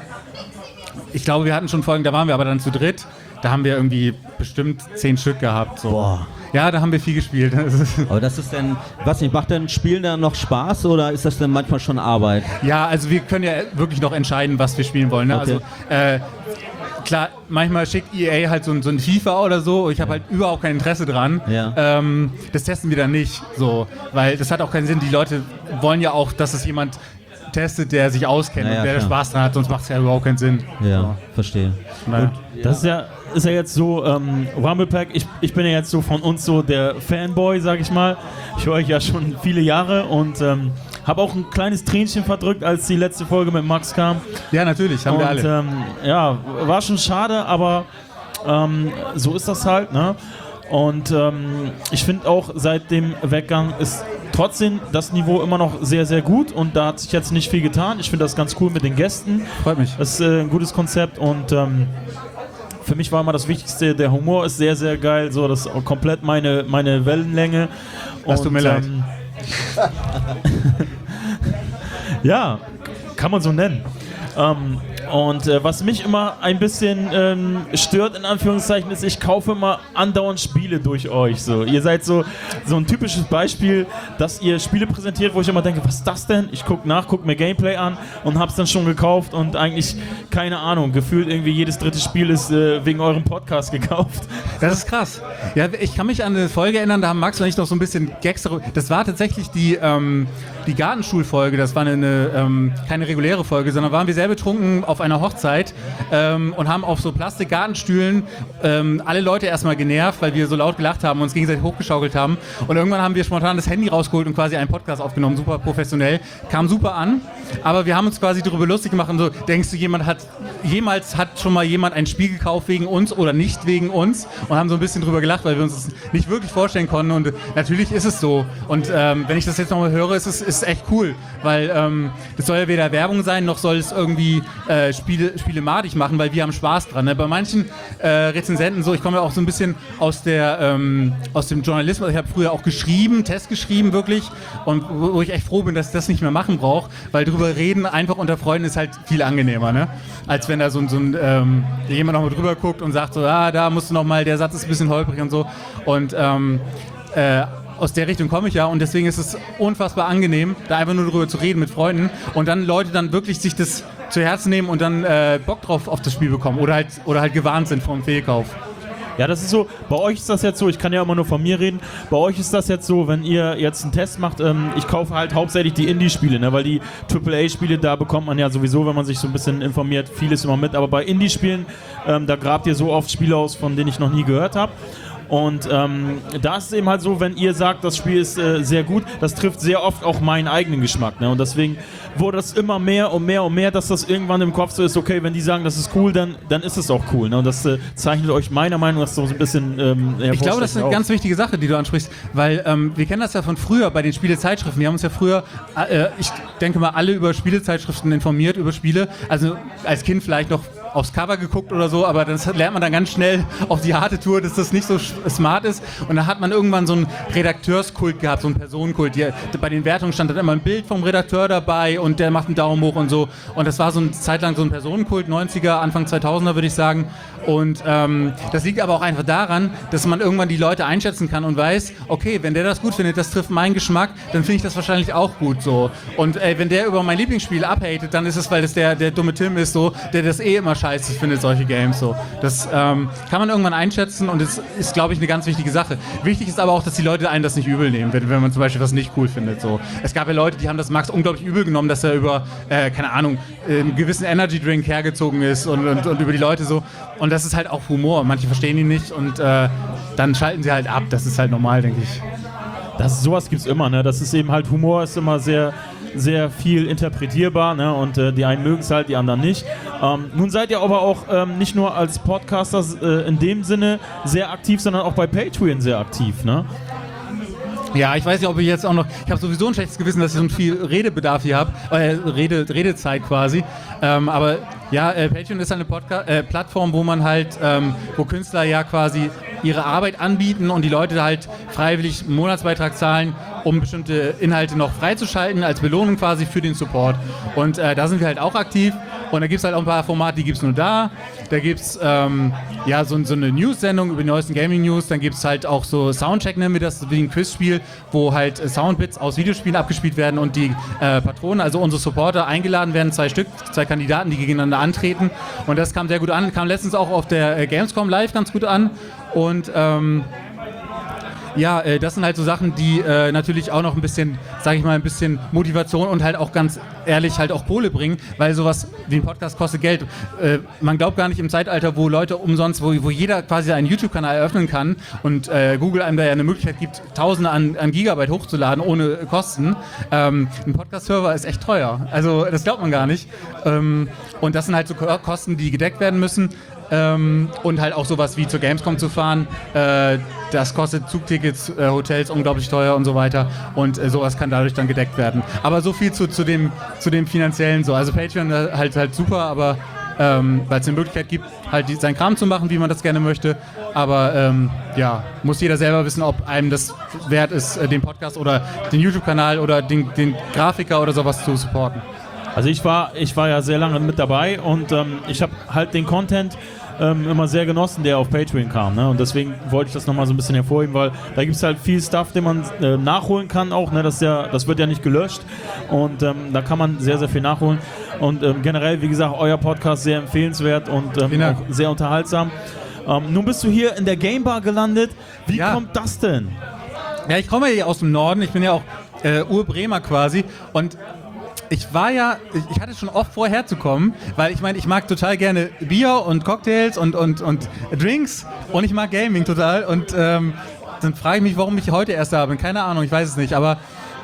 ich glaube, wir hatten schon Folgen, da waren wir aber dann zu dritt. Da haben wir irgendwie bestimmt zehn Stück gehabt. So. Boah. Ja, da haben wir viel gespielt. Aber das ist denn, was nicht, macht denn Spielen dann noch Spaß oder ist das denn manchmal schon Arbeit? Ja, also wir können ja wirklich noch entscheiden, was wir spielen wollen. Ne? Okay. Also äh, klar, manchmal schickt E A halt so ein, so ein FIFA oder so. Ich habe halt überhaupt kein Interesse dran. Ja. Ähm, das testen wir dann nicht, so, weil das hat auch keinen Sinn. Die Leute wollen ja auch, dass es jemand testet, der sich auskennt Ja, ja, und der klar. Spaß dran hat, sonst macht es ja überhaupt keinen Sinn. Ja, verstehe. Naja. Das ist ja, ist ja jetzt so, ähm, Rumblepack, ich, ich bin ja jetzt so von uns so der Fanboy, sag ich mal. Ich höre euch ja schon viele Jahre und ähm, habe auch ein kleines Tränchen verdrückt, als die letzte Folge mit Max kam. Ja, natürlich, haben und, wir alle. Ähm, ja, war schon schade, aber ähm, so ist das halt, ne? Und ähm, ich finde auch, seit dem Weggang ist trotzdem das Niveau immer noch sehr, sehr gut und da hat sich jetzt nicht viel getan. Ich finde das ganz cool mit den Gästen. Freut mich. Das ist äh, ein gutes Konzept und ähm, für mich war immer das Wichtigste, der Humor ist sehr, sehr geil, so das ist auch komplett meine, meine Wellenlänge. Das tut mir leid. ähm, ja, kann man so nennen. Ähm, und äh, was mich immer ein bisschen ähm, stört, in Anführungszeichen, ist, ich kaufe immer andauernd Spiele durch euch. So. Ihr seid so, so ein typisches Beispiel, dass ihr Spiele präsentiert, wo ich immer denke, was ist das denn? Ich gucke nach, gucke mir Gameplay an und hab's dann schon gekauft und eigentlich, keine Ahnung, gefühlt irgendwie jedes dritte Spiel ist äh, wegen eurem Podcast gekauft. Das ist krass. Ja, ich kann mich an eine Folge erinnern, da haben Max und ich noch so ein bisschen Gags darüber. Das war tatsächlich die, ähm, die Gartenschulfolge. Das war eine, eine ähm, keine reguläre Folge, sondern waren wir sehr betrunken auf einer Hochzeit ähm, und haben auf so Plastik-Gartenstühlen ähm, alle Leute erstmal genervt, weil wir so laut gelacht haben und uns gegenseitig hochgeschaukelt haben. Und irgendwann haben wir spontan das Handy rausgeholt und quasi einen Podcast aufgenommen, super professionell. Kam super an. aber wir haben uns quasi darüber lustig gemacht und so, denkst du, jemand hat, jemals hat schon mal jemand ein Spiel gekauft wegen uns oder nicht wegen uns und haben so ein bisschen drüber gelacht, weil wir uns das nicht wirklich vorstellen konnten und natürlich ist es so und ähm, wenn ich das jetzt nochmal höre, ist es ist echt cool, weil ähm, das soll ja weder Werbung sein, noch soll es irgendwie äh, Spiele, Spiele madig machen, weil wir haben Spaß dran. Ne? Bei manchen äh, Rezensenten so, ich komme ja auch so ein bisschen aus der ähm, aus dem Journalismus, ich habe früher auch geschrieben, Test geschrieben wirklich und wo, wo ich echt froh bin, dass ich das nicht mehr machen brauche, weil drüber reden einfach unter Freunden ist halt viel angenehmer, ne? Als wenn da so, so ein ähm, jemand noch mal drüber guckt und sagt so, ah, da musst du noch mal, der Satz ist ein bisschen holprig und so und ähm, äh, aus der Richtung komme ich ja und deswegen ist es unfassbar angenehm, da einfach nur drüber zu reden mit Freunden und dann Leute dann wirklich sich das zu Herzen nehmen und dann äh, Bock drauf auf das Spiel bekommen oder halt, oder halt gewarnt sind vom Fehlkauf. Ja, das ist so, bei euch ist das jetzt so, ich kann ja immer nur von mir reden, bei euch ist das jetzt so, wenn ihr jetzt einen Test macht, ähm, ich kaufe halt hauptsächlich die Indie-Spiele, ne, weil die Triple A-Spiele, da bekommt man ja sowieso, wenn man sich so ein bisschen informiert, vieles immer mit, aber bei Indie-Spielen, ähm, da grabt ihr so oft Spiele aus, von denen ich noch nie gehört habe. Und ähm, da ist es eben halt so, wenn ihr sagt, das Spiel ist äh, sehr gut, das trifft sehr oft auch meinen eigenen Geschmack. Ne? Und deswegen wurde das immer mehr und mehr und mehr, dass das irgendwann im Kopf so ist, okay, wenn die sagen, das ist cool, dann, dann ist es auch cool. Ne? Und das äh, zeichnet euch meiner Meinung nach so ein bisschen ähm, Ich glaube, das ist eine auf. ganz wichtige Sache, die du ansprichst, weil ähm, wir kennen das ja von früher bei den Spielezeitschriften. Wir haben uns ja früher, äh, ich denke mal, alle über Spielezeitschriften informiert, über Spiele. Also als Kind vielleicht noch aufs Cover geguckt oder so, aber das lernt man dann ganz schnell auf die harte Tour, dass das nicht so smart ist. Und dann hat man irgendwann so einen Redakteurskult gehabt, so einen Personenkult. Die, bei den Wertungen stand dann immer ein Bild vom Redakteur dabei und der macht einen Daumen hoch und so. Und das war so eine Zeit lang so ein Personenkult, neunziger, Anfang zweitausender würde ich sagen. Und ähm, das liegt aber auch einfach daran, dass man irgendwann die Leute einschätzen kann und weiß, okay, wenn der das gut findet, das trifft meinen Geschmack, dann finde ich das wahrscheinlich auch gut so. Und ey, wenn der über mein Lieblingsspiel abhatet, dann ist es, weil das der, der dumme Tim ist, so, der das eh immer scheiße findet, solche Games so. Das ähm, kann man irgendwann einschätzen und das ist, glaube ich, eine ganz wichtige Sache. Wichtig ist aber auch, dass die Leute einen das nicht übel nehmen, wenn, wenn man zum Beispiel was nicht cool findet. So. Es gab ja Leute, die haben das Max unglaublich übel genommen, dass er über, äh, keine Ahnung, einen gewissen Energy Drink hergezogen ist und, und, und über die Leute so. Und das ist halt auch Humor. Manche verstehen ihn nicht und äh, dann schalten sie halt ab. Das ist halt normal, denke ich. Das, sowas gibt's immer, ne? Das ist eben halt, Humor ist immer sehr, sehr viel interpretierbar, ne? Und äh, die einen mögen es halt, die anderen nicht. Ähm, nun seid ihr aber auch ähm, nicht nur als Podcaster äh, in dem Sinne sehr aktiv, sondern auch bei Patreon sehr aktiv, ne? Ja, ich weiß nicht, ob ich jetzt auch noch, ich habe sowieso ein schlechtes Gewissen, dass ich so viel Redebedarf hier habe, äh, Rede, Redezeit quasi, ähm, aber ja, äh, Patreon ist eine Podca- äh, Plattform, wo man halt, ähm, wo Künstler ja quasi ihre Arbeit anbieten und die Leute halt freiwillig einen Monatsbeitrag zahlen, um bestimmte Inhalte noch freizuschalten, als Belohnung quasi für den Support. Und äh, da sind wir halt auch aktiv und da gibt es halt auch ein paar Formate, die gibt es nur da. Da gibt es ähm, ja, so, so eine News-Sendung über die neuesten Gaming-News, dann gibt es halt auch so Soundcheck, nennen wir das, wie ein Quizspiel, wo halt äh, Soundbits aus Videospielen abgespielt werden und die äh, Patronen, also unsere Supporter, eingeladen werden, zwei Stück, zwei Kandidaten, die gegeneinander antreten. Und das kam sehr gut an, kam letztens auch auf der äh, Gamescom Live ganz gut an. Und ähm, ja, äh, das sind halt so Sachen, die äh, natürlich auch noch ein bisschen, sag ich mal, ein bisschen Motivation und halt auch ganz ehrlich halt auch Kohle bringen, weil sowas wie ein Podcast kostet Geld. Äh, man glaubt gar nicht im Zeitalter, wo Leute umsonst, wo, wo jeder quasi einen YouTube-Kanal eröffnen kann und äh, Google einem da ja eine Möglichkeit gibt, Tausende an, an Gigabyte hochzuladen ohne Kosten. Ähm, ein Podcast-Server ist echt teuer. Also das glaubt man gar nicht. Ähm, und das sind halt so Kosten, die gedeckt werden müssen. Ähm, und halt auch sowas wie zur Gamescom zu fahren, äh, das kostet Zugtickets, äh, Hotels unglaublich teuer und so weiter und äh, sowas kann dadurch dann gedeckt werden. Aber so viel zu, zu, dem, zu dem Finanziellen so. Also Patreon äh, halt, halt super, aber ähm, weil es eine Möglichkeit gibt, halt die, seinen Kram zu machen, wie man das gerne möchte. Aber ähm, ja, muss jeder selber wissen, ob einem das wert ist, äh, den Podcast oder den YouTube-Kanal oder den, den Grafiker oder sowas zu supporten. Also ich war, ich war ja sehr lange mit dabei und ähm, ich habe halt den Content ähm, immer sehr genossen, der auf Patreon kam. Ne? Und deswegen wollte ich das nochmal so ein bisschen hervorheben, weil da gibt es halt viel Stuff, den man äh, nachholen kann auch. Ne? Das, ist ja, das wird ja nicht gelöscht und ähm, da kann man sehr, sehr viel nachholen. Und ähm, generell, wie gesagt, euer Podcast sehr empfehlenswert und ähm, auch sehr unterhaltsam. Ähm, nun bist du hier in der Game Bar gelandet. Wie ja. kommt das denn? Ja, ich komme ja hier aus dem Norden. Ich bin ja auch äh, Ur-Bremer quasi und ich war ja, ich hatte schon oft vor herzukommen, weil ich meine, ich mag total gerne Bier und Cocktails und, und, und Drinks und ich mag Gaming total und ähm, dann frage ich mich, warum ich heute erst da bin. Keine Ahnung, ich weiß es nicht, aber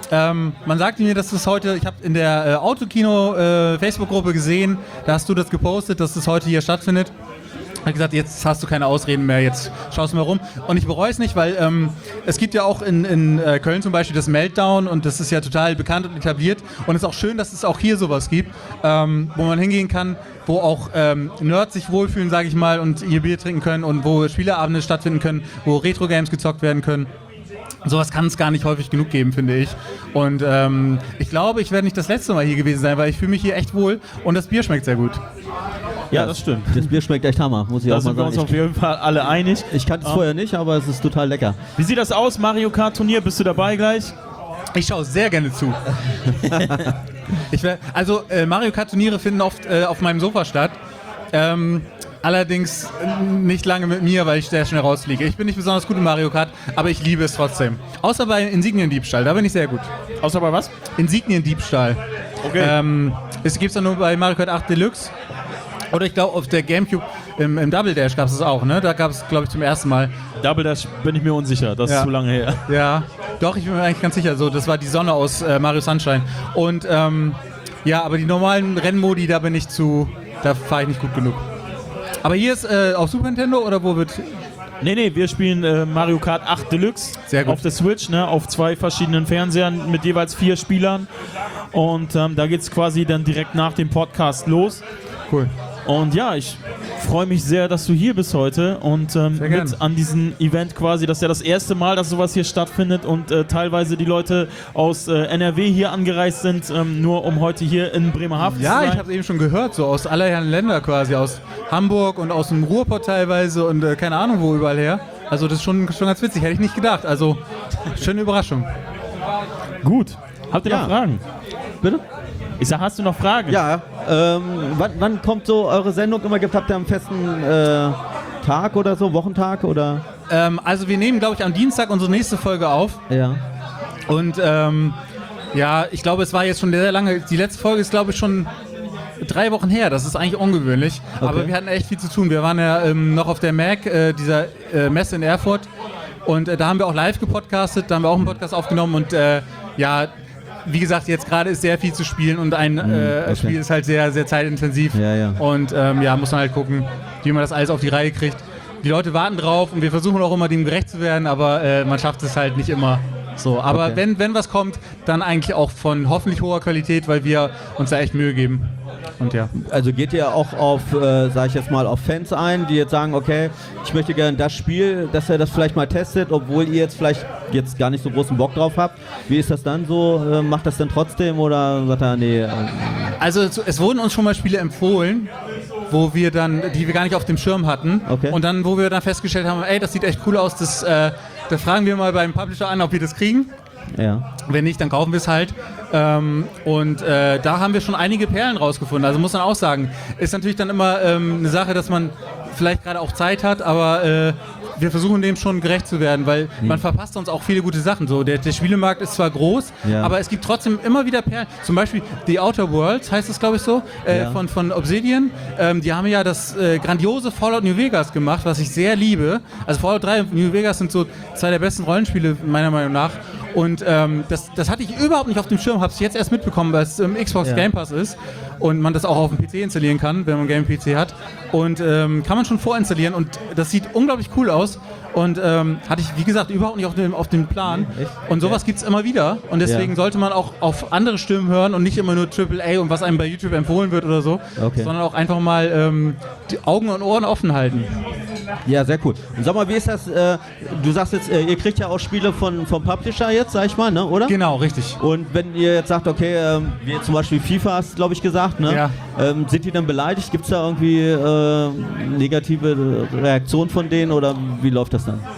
Ähm, man sagte mir, dass das heute, ich habe in der äh, Autokino äh, Facebook-Gruppe gesehen, da hast du das gepostet, dass das heute hier stattfindet. Ich habe gesagt, jetzt hast du keine Ausreden mehr, jetzt schaust du mal rum. Und ich bereue es nicht, weil ähm, es gibt ja auch in, in äh, Köln zum Beispiel das Meltdown und das ist ja total bekannt und etabliert. Und es ist auch schön, dass es auch hier sowas gibt, ähm, wo man hingehen kann, wo auch ähm, Nerds sich wohlfühlen, sage ich mal, und ihr Bier trinken können und wo Spieleabende stattfinden können, wo Retro-Games gezockt werden können. Sowas kann es gar nicht häufig genug geben, finde ich. Und ähm, ich glaube, ich werde nicht das letzte Mal hier gewesen sein, weil ich fühle mich hier echt wohl und das Bier schmeckt sehr gut. Ja, das stimmt. Das Bier schmeckt echt Hammer, muss ich Da auch mal sind wir sagen. uns auf jeden Fall alle einig. Ich kannte es Ähm, vorher nicht, aber es ist total lecker. Wie sieht das aus, Mario Kart Turnier? Bist du dabei gleich? Ich schaue sehr gerne zu. ich wär, also äh, Mario Kart Turniere finden oft äh, auf meinem Sofa statt. Ähm, allerdings nicht lange mit mir, weil ich sehr schnell rausfliege. Ich bin nicht besonders gut in Mario Kart, aber ich liebe es trotzdem. Außer bei Insigniendiebstahl, da bin ich sehr gut. Außer bei was? Insigniendiebstahl. Okay. Ähm, es gibt es ja nur bei Mario Kart acht Deluxe. Oder ich glaube, auf der Gamecube im, im Double Dash gab es es auch, ne? Da gab es, glaube ich, zum ersten Mal. Double Dash bin ich mir unsicher, das Ja. ist zu lange her. Ja, doch, ich bin mir eigentlich ganz sicher. So, das war die Sonne aus äh, Mario Sunshine. Und ähm, ja, aber die normalen Rennmodi, da bin ich zu, da fahre ich nicht gut genug. Aber hier ist äh, auf Super Nintendo oder wo wird... Nee, nee, wir spielen äh, Mario Kart acht Deluxe Sehr gut. auf der Switch, ne, auf zwei verschiedenen Fernsehern mit jeweils vier Spielern. Und ähm, da geht es quasi dann direkt nach dem Podcast los. Cool. Und ja, ich freue mich sehr, dass du hier bist heute und ähm, Sehr gern. mit an diesem Event quasi, das ist ja das erste Mal, dass sowas hier stattfindet und äh, teilweise die Leute aus äh, N R W hier angereist sind, ähm, nur um heute hier in Bremerhaven Ja, zu sein. ich habe es eben schon gehört, so aus aller Herren Länder quasi, aus Hamburg und aus dem Ruhrpott teilweise und äh, keine Ahnung wo überall her. Also das ist schon, schon ganz witzig, hätte ich nicht gedacht. Also schöne Überraschung. Gut. Habt ihr Ja. noch Fragen? Bitte? Ich sag, hast du noch Fragen? Ja, ähm, wann, wann kommt so eure Sendung immer? Gibt, habt ihr einen festen äh, Tag oder so, Wochentag oder? Ähm, also wir nehmen, glaube ich, am Dienstag unsere nächste Folge auf. Ja. Und ähm, ja, ich glaube, es war jetzt schon sehr lange. Die letzte Folge ist, glaube ich, schon drei Wochen her. Das ist eigentlich ungewöhnlich. Okay. Aber wir hatten echt viel zu tun. Wir waren ja ähm, noch auf der M A C, äh, dieser äh, Messe in Erfurt. Und äh, da haben wir auch live gepodcastet. Da haben wir auch einen Podcast aufgenommen. Und äh, ja, wie gesagt, jetzt gerade ist sehr viel zu spielen. Und ein äh, okay. Spiel ist halt sehr, sehr zeitintensiv. Ja, ja. Und ähm, ja, muss man halt gucken, wie man das alles auf die Reihe kriegt. Die Leute warten drauf und wir versuchen auch immer, dem gerecht zu werden. Aber äh, man schafft es halt nicht immer. So, aber Okay. wenn, wenn was kommt, dann eigentlich auch von hoffentlich hoher Qualität, weil wir uns da echt Mühe geben. Und ja. Also geht ihr auch auf, äh, sag ich jetzt mal, auf Fans ein, die jetzt sagen, okay, ich möchte gerne das Spiel, dass er das vielleicht mal testet, obwohl ihr jetzt vielleicht jetzt gar nicht so großen Bock drauf habt. Wie ist das dann so? Äh, macht das dann trotzdem oder sagt er, nee? Äh, Also es, es wurden uns schon mal Spiele empfohlen, wo wir dann, die wir gar nicht auf dem Schirm hatten. Okay. Und dann, wo wir dann festgestellt haben, ey, das sieht echt cool aus, das, äh, da fragen wir mal beim Publisher an, ob wir das kriegen. ja. Wenn nicht, dann kaufen wir es halt. Ähm, und äh, da haben wir schon einige Perlen rausgefunden. Also muss man auch sagen, ist natürlich dann immer ähm, eine Sache, dass man vielleicht gerade auch Zeit hat, aber äh, wir versuchen dem schon gerecht zu werden, weil man verpasst uns auch viele gute Sachen. So, der, der Spielemarkt ist zwar groß, Ja. aber es gibt trotzdem immer wieder Perlen. Zum Beispiel The Outer Worlds heißt es, glaube ich, so, äh, Ja. von, von Obsidian. Ähm, die haben ja das äh, grandiose Fallout New Vegas gemacht, was ich sehr liebe. Also Fallout drei und New Vegas sind so zwei der besten Rollenspiele, meiner Meinung nach. Und ähm, das, das hatte ich überhaupt nicht auf dem Schirm, habe es jetzt erst mitbekommen, weil es im Xbox Ja. Game Pass ist und man das auch auf dem P C installieren kann, wenn man einen Game-P C hat. Und ähm, kann man schon vorinstallieren und das sieht unglaublich cool aus. Und ähm, hatte ich, wie gesagt, überhaupt nicht auf dem, auf dem Plan. Echt? Und sowas gibt es immer wieder. Und deswegen Ja. sollte man auch auf andere Stimmen hören und nicht immer nur Triple A und was einem bei YouTube empfohlen wird oder so, Okay. sondern auch einfach mal ähm, die Augen und Ohren offen halten. Ja, sehr cool. Und sag mal, wie ist das? Äh, du sagst jetzt, äh, ihr kriegt ja auch Spiele von, vom Publisher jetzt, sag ich mal, ne, oder? Genau, richtig. Und wenn ihr jetzt sagt, okay, ähm, wie zum Beispiel FIFA hast, glaube ich, gesagt, ne? Ja. Ähm, sind die dann beleidigt? Gibt es da irgendwie äh, negative Reaktionen von denen oder wie läuft das dann?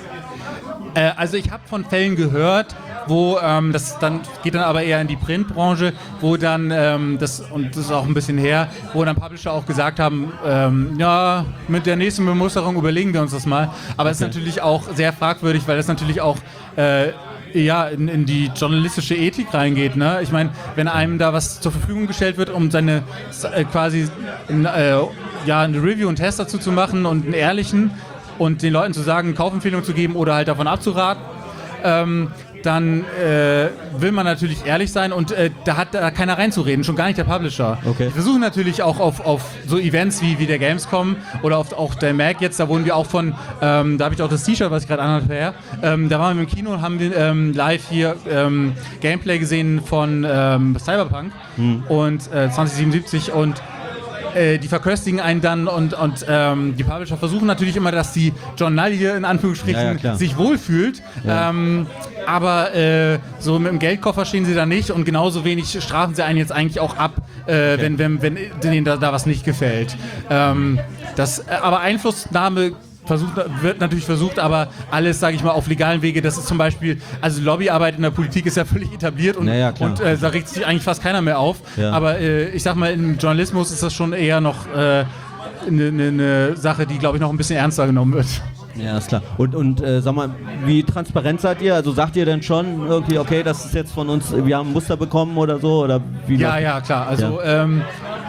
Äh, also ich habe von Fällen gehört, wo ähm, das dann geht dann aber eher in die Printbranche, wo dann ähm, das und das ist auch ein bisschen her, wo dann Publisher auch gesagt haben, ähm, ja, mit der nächsten Bemusterung überlegen wir uns das mal. Aber es ist natürlich auch sehr fragwürdig, weil das natürlich auch äh, ja, in, in die journalistische Ethik reingeht. Ne? Ich meine, wenn einem da was zur Verfügung gestellt wird, um seine äh, quasi äh, ja, eine Review und Test dazu zu machen und einen ehrlichen und den Leuten zu sagen, Kaufempfehlung zu geben oder halt davon abzuraten, ähm, dann äh, will man natürlich ehrlich sein und äh, da hat da keiner reinzureden, schon gar nicht der Publisher. Okay. Wir versuchen natürlich auch auf, auf so Events wie, wie der Gamescom oder auf auch der Mac jetzt, da wurden wir auch von, ähm, da habe ich auch das T-Shirt, was ich gerade anhatte, her. Ähm, da waren wir im Kino und haben wir, ähm, live hier ähm, Gameplay gesehen von ähm, Cyberpunk Hm. und äh, zwanzig siebenundsiebzig und äh, die verköstigen einen dann und, und ähm, die Publisher versuchen natürlich immer, dass die John Null hier in Anführungsstrichen Ja, ja, klar. sich wohlfühlt. Ja. Ähm, aber äh, so mit dem Geldkoffer stehen sie da nicht und genauso wenig strafen sie einen jetzt eigentlich auch ab, äh, wenn, wenn, wenn denen da, da was nicht gefällt. Ähm, das, äh, aber Einflussnahme versucht, wird natürlich versucht, aber alles, sage ich mal, auf legalen Wege. Das ist zum Beispiel, also Lobbyarbeit in der Politik ist ja völlig etabliert und, Ja, ja, klar. und äh, da regt sich eigentlich fast keiner mehr auf. Ja. Aber äh, ich sag mal, im Journalismus ist das schon eher noch eine äh, ne, ne, ne Sache, die, glaube ich, noch ein bisschen ernster genommen wird. Ja, ist klar. Und, und äh, sag mal, wie transparent seid ihr? Also sagt ihr denn schon irgendwie, okay, das ist jetzt von uns, wir haben ein Muster bekommen oder so? Oder wie Ja, läuft- ja, klar. Also Ähm,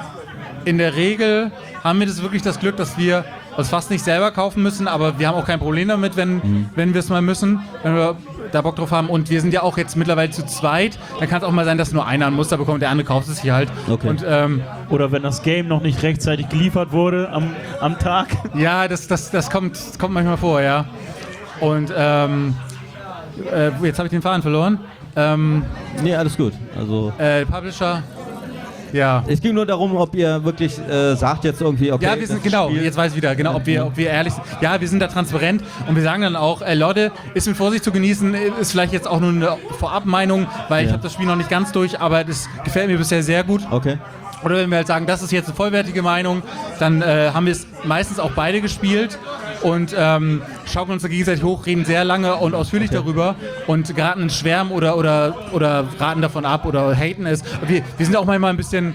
in der Regel haben wir das wirklich das Glück, dass wir uns fast nicht selber kaufen müssen, aber wir haben auch kein Problem damit, wenn, Mhm. wenn wir es mal müssen, wenn wir da Bock drauf haben. Und wir sind ja auch jetzt mittlerweile zu zweit. Dann kann es auch mal sein, dass nur einer ein Muster bekommt, der andere kauft es hier halt. Okay. Und, ähm, Oder wenn das Game noch nicht rechtzeitig geliefert wurde am, am Tag. ja, das, das, das, kommt, das kommt manchmal vor, ja. Und ähm, äh, jetzt habe ich den Faden verloren. Ähm, Nee, alles gut. Also äh, Publisher, ja. es ging nur darum, ob ihr wirklich äh, sagt jetzt irgendwie, okay. Ja, wir sind, das genau, Spiel- jetzt weiß ich wieder, genau, ob wir, ob wir ehrlich sind. Ja, wir sind da transparent und wir sagen dann auch, äh, Leute, ist mit Vorsicht zu genießen, ist vielleicht jetzt auch nur eine Vorabmeinung, weil ich Ja. habe das Spiel noch nicht ganz durch, aber das gefällt mir bisher sehr gut. Okay. Oder wenn wir halt sagen, das ist jetzt eine vollwertige Meinung, dann äh, haben wir es meistens auch beide gespielt und ähm, schaukeln uns da gegenseitig hoch, reden sehr lange und ausführlich darüber und geraten in Schwärmen oder, oder, oder raten davon ab oder haten es. Wir, wir sind auch manchmal ein bisschen,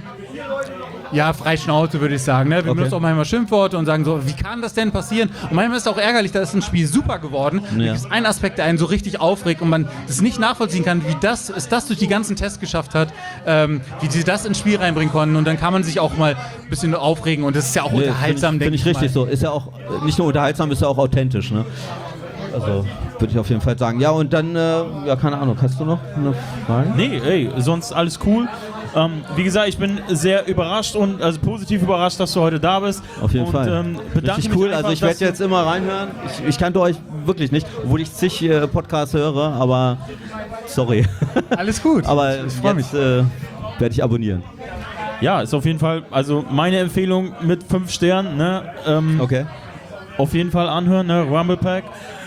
ja, frei Schnauze, würde ich sagen. Ne? Wir Okay. benutzen auch manchmal Schimpfworte und sagen so, wie kann das denn passieren? Und manchmal ist es auch ärgerlich, da ist ein Spiel super geworden. Ja. Da gibt es einen Aspekt, der einen so richtig aufregt und man das nicht nachvollziehen kann, wie das, es das durch die ganzen Tests geschafft hat, ähm, wie sie das ins Spiel reinbringen konnten. Und dann kann man sich auch mal ein bisschen aufregen und das ist ja auch Nee, unterhaltsam, Finde ich, denke find ich richtig mal. so. Ist ja auch äh, nicht nur unterhaltsam, ist ja auch authentisch, ne? Also würde ich auf jeden Fall sagen. Ja, und dann, äh, ja, keine Ahnung, hast du noch eine Frage? Nee, ey, sonst alles cool. Ähm, wie gesagt, ich bin sehr überrascht und also positiv überrascht, dass du heute da bist. Auf jeden und, Fall. Ähm, bedanke Richtig mich cool. einfach, Also ich dass werde du- jetzt immer reinhören. Ich, ich kannte euch wirklich nicht, obwohl ich zig äh, Podcasts höre, aber sorry. Alles gut. aber Ich freu jetzt äh, werde ich abonnieren. Ja, ist auf jeden Fall, also meine Empfehlung mit fünf Sternen, ne? Ähm, Okay. Auf jeden Fall anhören, ne? Rumble Pack.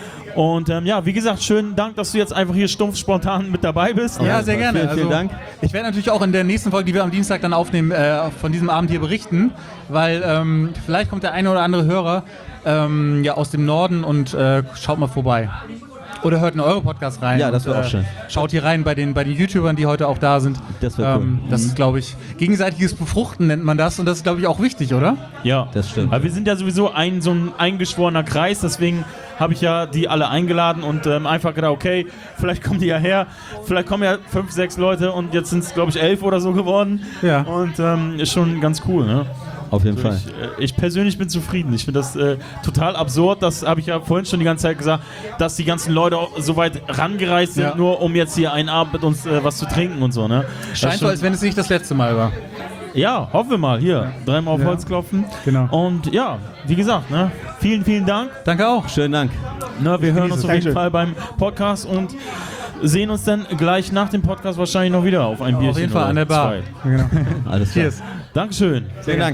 Und ähm, ja, wie gesagt, schönen Dank, dass du jetzt einfach hier stumpf spontan mit dabei bist. Ja, sehr gerne. Vielen, vielen also, Dank. Ich werde natürlich auch in der nächsten Folge, die wir am Dienstag dann aufnehmen, äh, von diesem Abend hier berichten, weil ähm, vielleicht kommt der eine oder andere Hörer ähm, ja aus dem Norden und äh, schaut mal vorbei. Oder hört in eure Podcasts rein. Ja, das und, wäre auch schön. Schaut hier rein bei den, bei den YouTubern, die heute auch da sind. Das wäre cool. Ähm, das Mhm. ist, glaube ich, gegenseitiges Befruchten nennt man das und das ist, glaube ich, auch wichtig, oder? Ja, Das stimmt. Aber wir sind ja sowieso ein so ein eingeschworener Kreis, deswegen habe ich ja die alle eingeladen und ähm, einfach gedacht, okay, vielleicht kommen die ja her, vielleicht kommen ja fünf, sechs Leute und jetzt sind es, glaube ich, elf oder so geworden. Ja. Und ähm, ist schon ganz cool, ne? Auf jeden Also Fall. ich, äh, ich persönlich bin zufrieden. Ich finde das äh, total absurd. Das habe ich ja vorhin schon die ganze Zeit gesagt, dass die ganzen Leute auch so weit rangereist sind, Ja. nur um jetzt hier einen Abend mit uns äh, was zu trinken und so. Ne? Das Scheint ist so, schon- als wenn es nicht das letzte Mal war. Ja, hoffen wir mal. Hier, dreimal auf Ja. Holz klopfen. Genau. Und ja, wie gesagt, ne, vielen, vielen Dank. Danke auch. Schönen Dank. Ne, wir hören uns auf jeden Dankeschön. Fall beim Podcast und sehen uns dann gleich nach dem Podcast wahrscheinlich noch wieder auf ein Bierchen. Auf jeden Fall oder an der Bar. zwei. Genau. Alles klar. Cheers. Dankeschön. Vielen Dank.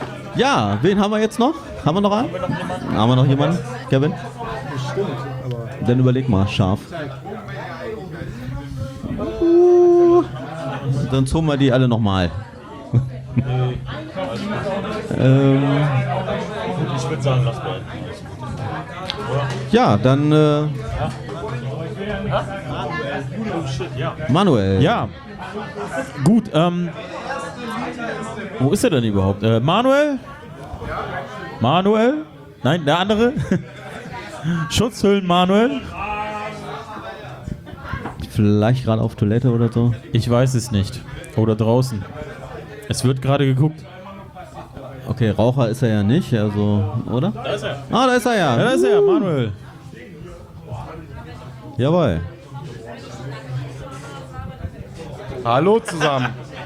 Ja, wen haben wir jetzt noch? Haben wir noch einen? Haben wir noch jemanden? Kevin? Dann überleg mal, scharf. Uh, sonst holen wir die alle nochmal. ähm, Ich würde sagen, lass beenden. ja, dann äh, Manuel. Ja. Gut, ähm. Wo ist er denn überhaupt? Äh, Manuel? Manuel? Nein, der andere? Schutzhüllen Manuel? Vielleicht gerade auf Toilette oder so. Ich weiß es nicht. Oder draußen. Es wird gerade geguckt. Okay, Raucher ist er ja nicht, also, oder? Da ist er. Ah, da ist er ja. Ja, da ist er, Manuel. Jawohl. Hallo zusammen.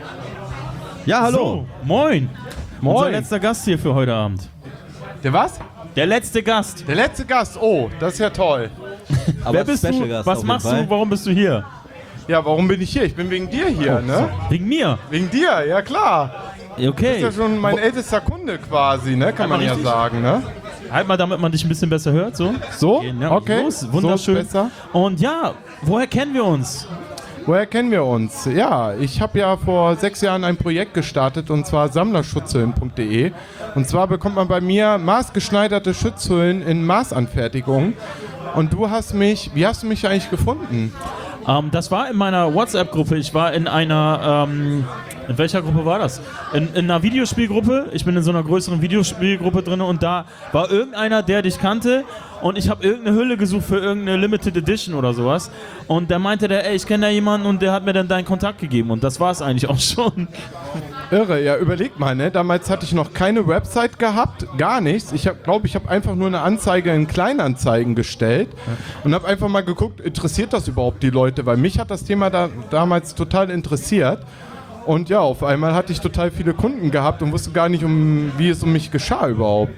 Ja, hallo. So, moin. Moin. Unser letzter Gast hier für heute Abend. Der was? Der letzte Gast. Der letzte Gast. Oh, das ist ja toll. Aber Wer bist Special du? Gast Was auf jeden machst Fall. du? Warum bist du hier? Ja, warum bin ich hier? Ich bin wegen dir hier, ne? Wegen mir. Wegen dir, ja klar. Du Okay. bist ja schon mein ältester Kunde quasi, ne? Kann man ja richtig. sagen, ne? Halt mal, damit man dich ein bisschen besser hört. So. So? Ja, Okay. Los, wunderschön. So ist besser. Und ja, woher kennen wir uns? Woher kennen wir uns? Ja, ich habe ja vor sechs Jahren ein Projekt gestartet und zwar sammlerschutzhüllen punkt de. Und zwar bekommt man bei mir maßgeschneiderte Schutzhüllen in Maßanfertigung. Und du hast mich, wie hast du mich eigentlich gefunden? Ähm, das war in meiner WhatsApp-Gruppe. Ich war in einer, ähm, in welcher Gruppe war das? In, in einer Videospielgruppe. Ich bin in so einer größeren Videospielgruppe drin und da war irgendeiner, der dich kannte und ich habe irgendeine Hülle gesucht für irgendeine Limited Edition oder sowas. Und der meinte, der, ey, ich kenne da jemanden und der hat mir dann deinen Kontakt gegeben und das war es eigentlich auch schon. Irre, ja, überleg mal, ne? Damals hatte ich noch keine Website gehabt, gar nichts. Ich glaube, ich habe einfach nur eine Anzeige in Kleinanzeigen gestellt und habe einfach mal geguckt, interessiert das überhaupt die Leute? Weil mich hat das Thema da, damals total interessiert. Und ja, auf einmal hatte ich total viele Kunden gehabt und wusste gar nicht, um, wie es um mich geschah überhaupt.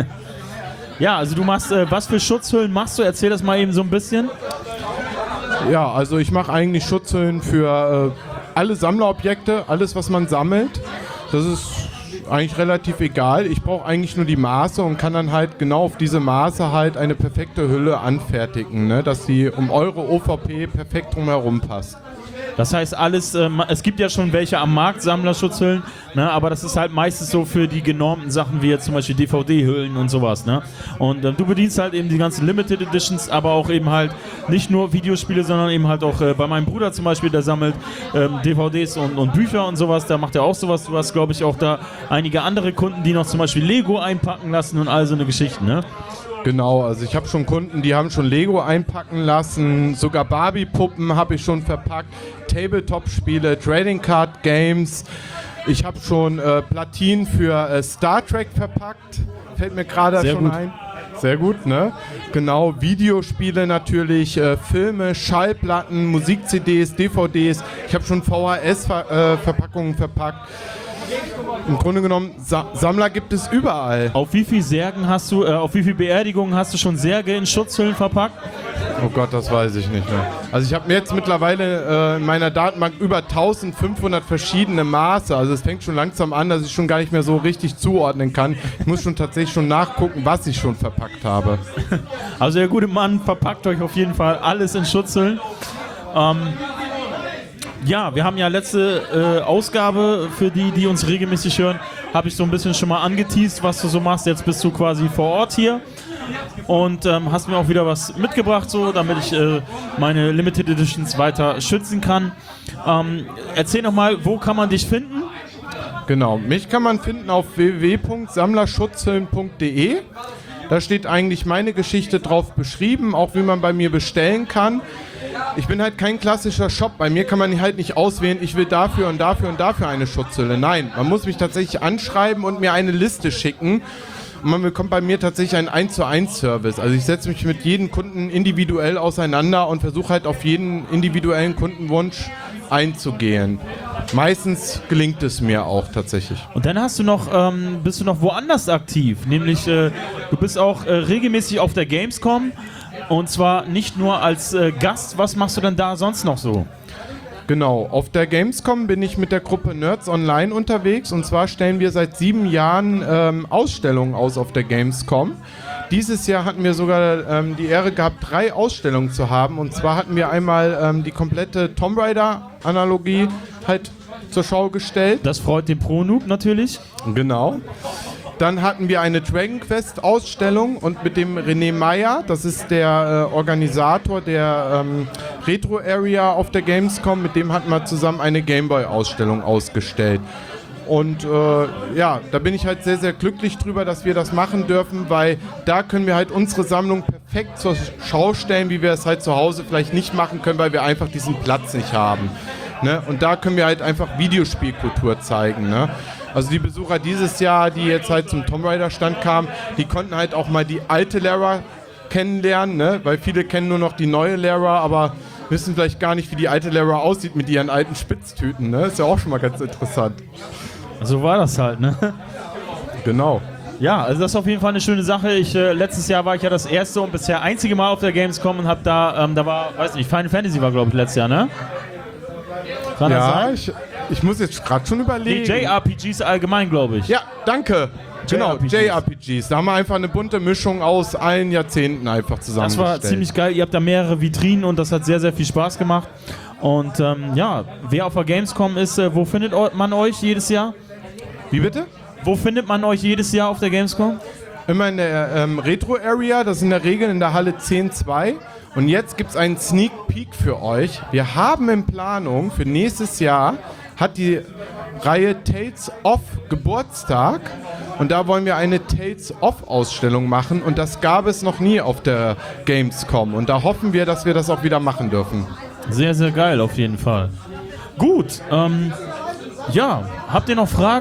Ja, also du machst, äh, was für Schutzhüllen machst du? Erzähl das mal eben so ein bisschen. Ja, also ich mache eigentlich Schutzhüllen für äh, alle Sammlerobjekte, alles was man sammelt. Das ist eigentlich relativ egal. Ich brauche eigentlich nur die Maße und kann dann halt genau auf diese Maße halt eine perfekte Hülle anfertigen, ne? Dass die um eure O V P perfekt drumherum passt. Das heißt, alles, ähm, es gibt ja schon welche am Markt, Sammlerschutzhüllen, ne, aber das ist halt meistens so für die genormten Sachen wie jetzt zum Beispiel D V D-Hüllen und sowas. Ne? Und ähm, du bedienst halt eben die ganzen Limited Editions, aber auch eben halt nicht nur Videospiele, sondern eben halt auch äh, bei meinem Bruder zum Beispiel, der sammelt ähm, D V Ds und, und Bücher und sowas, da macht er auch sowas. Du hast, glaube ich, auch da einige andere Kunden, die noch zum Beispiel Lego einpacken lassen und all so eine Geschichte, ne? Genau, also ich habe schon Kunden, die haben schon Lego einpacken lassen, sogar Barbie-Puppen habe ich schon verpackt, Tabletop-Spiele, Trading Card Games. Ich habe schon äh, Platinen für äh, Star Trek verpackt, fällt mir gerade schon gut. ein. Sehr gut, ne? Genau, Videospiele natürlich, äh, Filme, Schallplatten, Musik-C Ds, D V Ds. Ich habe schon V H S-Verpackungen verpackt. Im Grunde genommen, Sa Sammler gibt es überall. Auf wie viel Särgen hast du, äh, auf wie viel Beerdigungen hast du schon Särge in Schutzhüllen verpackt? Oh Gott, das weiß ich nicht mehr. Also ich habe jetzt mittlerweile äh, in meiner Datenbank über eintausendfünfhundert verschiedene Maße. Also es fängt schon langsam an, dass ich schon gar nicht mehr so richtig zuordnen kann. Ich muss schon tatsächlich schon nachgucken, was ich schon verpackt habe. Also der gute Mann verpackt euch auf jeden Fall alles in Schutzhüllen. Ähm, ja, wir haben ja letzte äh, Ausgabe, für die, die uns regelmäßig hören, habe ich so ein bisschen schon mal angeteased, was du so machst. Jetzt bist du quasi vor Ort hier und ähm, hast mir auch wieder was mitgebracht, so, damit ich äh, meine Limited Editions weiter schützen kann. Ähm, erzähl noch mal, wo kann man dich finden? Genau, mich kann man finden auf w w w punkt sammlerschutzhüllen punkt de. Da steht eigentlich meine Geschichte drauf beschrieben, auch wie man bei mir bestellen kann. Ich bin halt kein klassischer Shop. Bei mir kann man halt nicht auswählen, ich will dafür und dafür und dafür eine Schutzhülle. Nein, man muss mich tatsächlich anschreiben und mir eine Liste schicken. Und man bekommt bei mir tatsächlich einen eins zu eins Service. Also ich setze mich mit jedem Kunden individuell auseinander und versuche halt auf jeden individuellen Kundenwunsch einzugehen. Meistens gelingt es mir auch tatsächlich. Und dann hast du noch, ähm, bist du noch woanders aktiv, nämlich äh, du bist auch äh, regelmäßig auf der Gamescom und zwar nicht nur als äh, Gast. Was machst du denn da sonst noch so? Genau, auf der Gamescom bin ich mit der Gruppe Nerds Online unterwegs und zwar stellen wir seit sieben Jahren ähm, Ausstellungen aus auf der Gamescom. Dieses Jahr hatten wir sogar ähm, die Ehre gehabt, drei Ausstellungen zu haben und zwar hatten wir einmal ähm, die komplette Tomb Raider Analogie halt zur Schau gestellt. Das freut den Pro-Noob natürlich. Genau. Dann hatten wir eine Dragon Quest Ausstellung und mit dem René Meyer, das ist der äh, Organisator der ähm, Retro Area auf der Gamescom, mit dem hatten wir zusammen eine Gameboy Ausstellung ausgestellt. Und äh, ja, da bin ich halt sehr, sehr glücklich drüber, dass wir das machen dürfen, weil da können wir halt unsere Sammlung perfekt zur Schau stellen, wie wir es halt zu Hause vielleicht nicht machen können, weil wir einfach diesen Platz nicht haben. Ne? Und da können wir halt einfach Videospielkultur zeigen. Ne? Also die Besucher dieses Jahr, die jetzt halt zum Tomb Raider Stand kamen, die konnten halt auch mal die alte Lara kennenlernen, ne? Weil viele kennen nur noch die neue Lara, aber wissen vielleicht gar nicht, wie die alte Lara aussieht mit ihren alten Spitztüten. Ne? Ist ja auch schon mal ganz interessant. So war das halt, ne? Genau. Ja, also das ist auf jeden Fall eine schöne Sache. Ich, äh, letztes Jahr war ich ja das erste und bisher einzige Mal auf der Gamescom und hab da, ähm, da war, weiß nicht, Final Fantasy war, glaube ich, letztes Jahr, ne? Kann das Ja, sein? ich, ich muss jetzt gerade schon Nee, überlegen. J R P Gs allgemein, glaube ich. Ja, danke. Genau, J R P Gs. J R P Gs. Da haben wir einfach eine bunte Mischung aus allen Jahrzehnten einfach Das zusammengestellt. war ziemlich geil. Ihr habt da mehrere Vitrinen und das hat sehr, sehr viel Spaß gemacht. Und ähm, ja, wer auf der Gamescom ist, äh, wo findet eu- man euch jedes Jahr? Wie bitte? Wo findet man euch jedes Jahr auf der Gamescom? Immer in der ähm, Retro-Area, das ist in der Regel in der Halle zehn zwei. Und jetzt gibt es einen Sneak Peek für euch. Wir haben in Planung für nächstes Jahr, hat die Reihe Tales of Geburtstag. Und da wollen wir eine Tales of Ausstellung machen. Und das gab es noch nie auf der Gamescom. Und da hoffen wir, dass wir das auch wieder machen dürfen. Sehr, sehr geil auf jeden Fall. Gut, ähm, ja, habt ihr noch Fragen?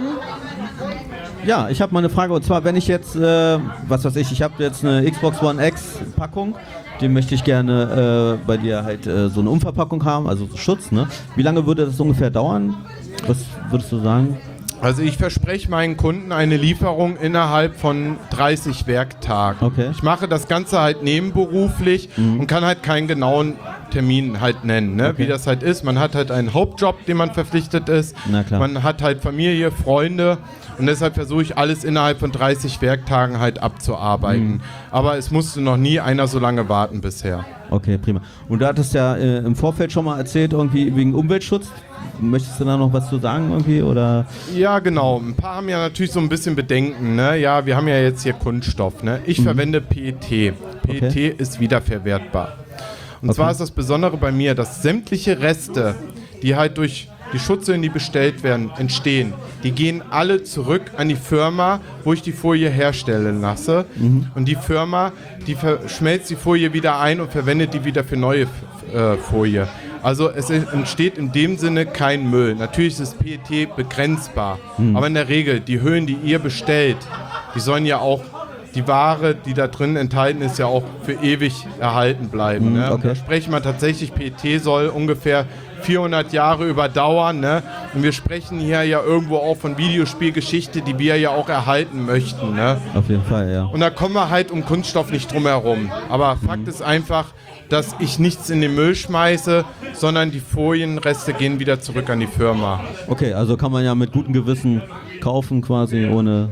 Ja, ich habe mal eine Frage, und zwar, wenn ich jetzt, äh, was weiß ich, ich habe jetzt eine Xbox One X Packung, die möchte ich gerne äh, bei dir halt äh, so eine Umverpackung haben, also so Schutz, ne? Wie lange würde das ungefähr dauern? Was würdest du sagen? Also ich verspreche meinen Kunden eine Lieferung innerhalb von dreißig Werktagen. Okay. Ich mache das Ganze halt nebenberuflich Mhm. und kann halt keinen genauen Termin halt nennen, ne? Okay. Wie das halt ist. Man hat halt einen Hauptjob, dem man verpflichtet ist. Na klar. Man hat halt Familie, Freunde und deshalb versuche ich alles innerhalb von dreißig Werktagen halt abzuarbeiten. Mhm. Aber es musste noch nie einer so lange warten bisher. Okay, prima. Und du hattest ja äh, im Vorfeld schon mal erzählt, irgendwie wegen Umweltschutz. Möchtest du da noch was zu sagen irgendwie, oder? Ja, genau. Ein paar haben ja natürlich so ein bisschen Bedenken. Ne? Ja, wir haben ja jetzt hier Kunststoff. Ne? Ich Mhm. verwende P E T. P E T Okay. ist wiederverwertbar. Und Okay. zwar ist das Besondere bei mir, dass sämtliche Reste, die halt durch die Schutzhüllen, die bestellt werden, entstehen, die gehen alle zurück an die Firma, wo ich die Folie herstellen lasse. Mhm. Und die Firma, die verschmelzt die Folie wieder ein und verwendet die wieder für neue äh, Folie. Also es entsteht in dem Sinne kein Müll. Natürlich ist P E T begrenzbar, Mhm. aber in der Regel, die Hüllen, die ihr bestellt, die sollen ja auch, die Ware, die da drin enthalten ist, ja auch für ewig erhalten bleiben. Mhm, Ne? Und okay. da sprechen wir tatsächlich, P E T soll ungefähr vierhundert Jahre überdauern. Ne? Und wir sprechen hier ja irgendwo auch von Videospielgeschichte, die wir ja auch erhalten möchten. Ne? Auf jeden Fall, ja. Und da kommen wir halt um Kunststoff nicht drum herum. Aber Fakt ist einfach, dass ich nichts in den Müll schmeiße, sondern die Folienreste gehen wieder zurück an die Firma. Okay, also kann man ja mit gutem Gewissen kaufen quasi, ohne...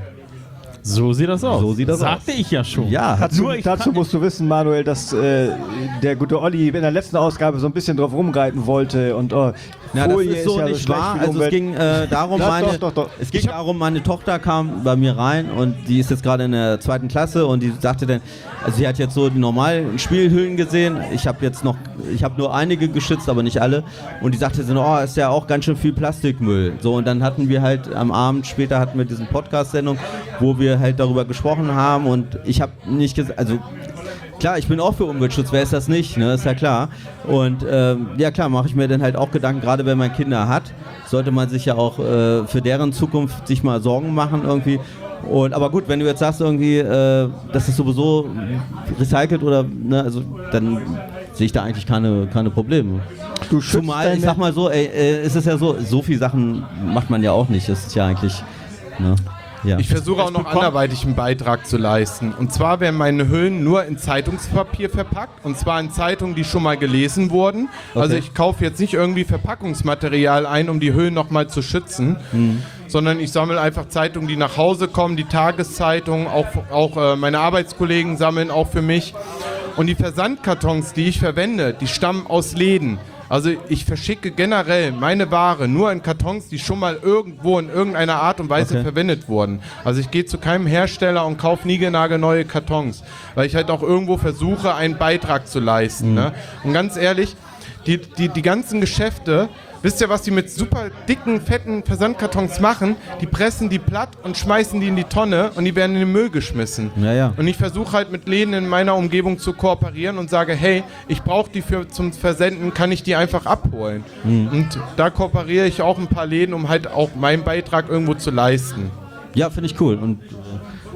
So sieht das aus. So sieht das Sagte aus. ich ja schon. Ja, Dazu, Nur ich dazu kann- musst du wissen, Manuel, dass äh, der gute Olli in der letzten Ausgabe so ein bisschen drauf rumreiten wollte und oh, Ja, das Folie ist so ja nicht schlecht wahr. für die Also es Umwelt. ging äh, darum, Ja, meine, doch, doch, doch. es ging darum, meine Tochter kam bei mir rein und die ist jetzt gerade in der zweiten Klasse und die sagte dann, also sie hat jetzt so die normalen Spielhüllen gesehen. Ich habe jetzt noch, ich habe nur einige geschützt, aber nicht alle. Und die sagte so, oh, ist ja auch ganz schön viel Plastikmüll. So, und dann hatten wir halt am Abend später hatten wir diesen Podcast-Sendung, wo wir halt darüber gesprochen haben und ich habe nicht gesagt, also klar, ich bin auch für Umweltschutz, wer ist das nicht, ne? Ist ja klar. Und ähm, ja klar, mache ich mir dann halt auch Gedanken, gerade wenn man Kinder hat, sollte man sich ja auch äh, für deren Zukunft sich mal Sorgen machen irgendwie. Und, aber gut, wenn du jetzt sagst irgendwie, äh, das ist sowieso recycelt oder, ne, also dann sehe ich da eigentlich keine, keine Probleme. Du schützt Zumal, ich deine- sag mal so, ey, äh, es ist ja so, so viele Sachen macht man ja auch nicht. Das ist ja eigentlich, ne? Ja. Ich versuche auch noch anderweitig einen Beitrag zu leisten. Und zwar werden meine Hüllen nur in Zeitungspapier verpackt. Und zwar in Zeitungen, die schon mal gelesen wurden. Also Okay. ich kaufe jetzt nicht irgendwie Verpackungsmaterial ein, um die Hüllen nochmal zu schützen. Mhm. Sondern ich sammle einfach Zeitungen, die nach Hause kommen, die Tageszeitungen, auch, auch äh, meine Arbeitskollegen sammeln auch für mich. Und die Versandkartons, die ich verwende, die stammen aus Läden. Also ich verschicke generell meine Ware nur in Kartons, die schon mal irgendwo in irgendeiner Art und Weise Okay. verwendet wurden. Also ich gehe zu keinem Hersteller und kaufe niegelnagelneue Kartons, weil ich halt auch irgendwo versuche, einen Beitrag zu leisten. Mhm. Ne? Und ganz ehrlich, die, die, die ganzen Geschäfte, wisst ihr, was die mit super dicken, fetten Versandkartons machen? Die pressen die platt und schmeißen die in die Tonne und die werden in den Müll geschmissen. Ja, ja. Und ich versuche halt mit Läden in meiner Umgebung zu kooperieren und sage, hey, ich brauche die für zum Versenden, kann ich die einfach abholen? Mhm. Und da kooperiere ich auch ein paar Läden, um halt auch meinen Beitrag irgendwo zu leisten. Ja, finde ich cool. Und äh,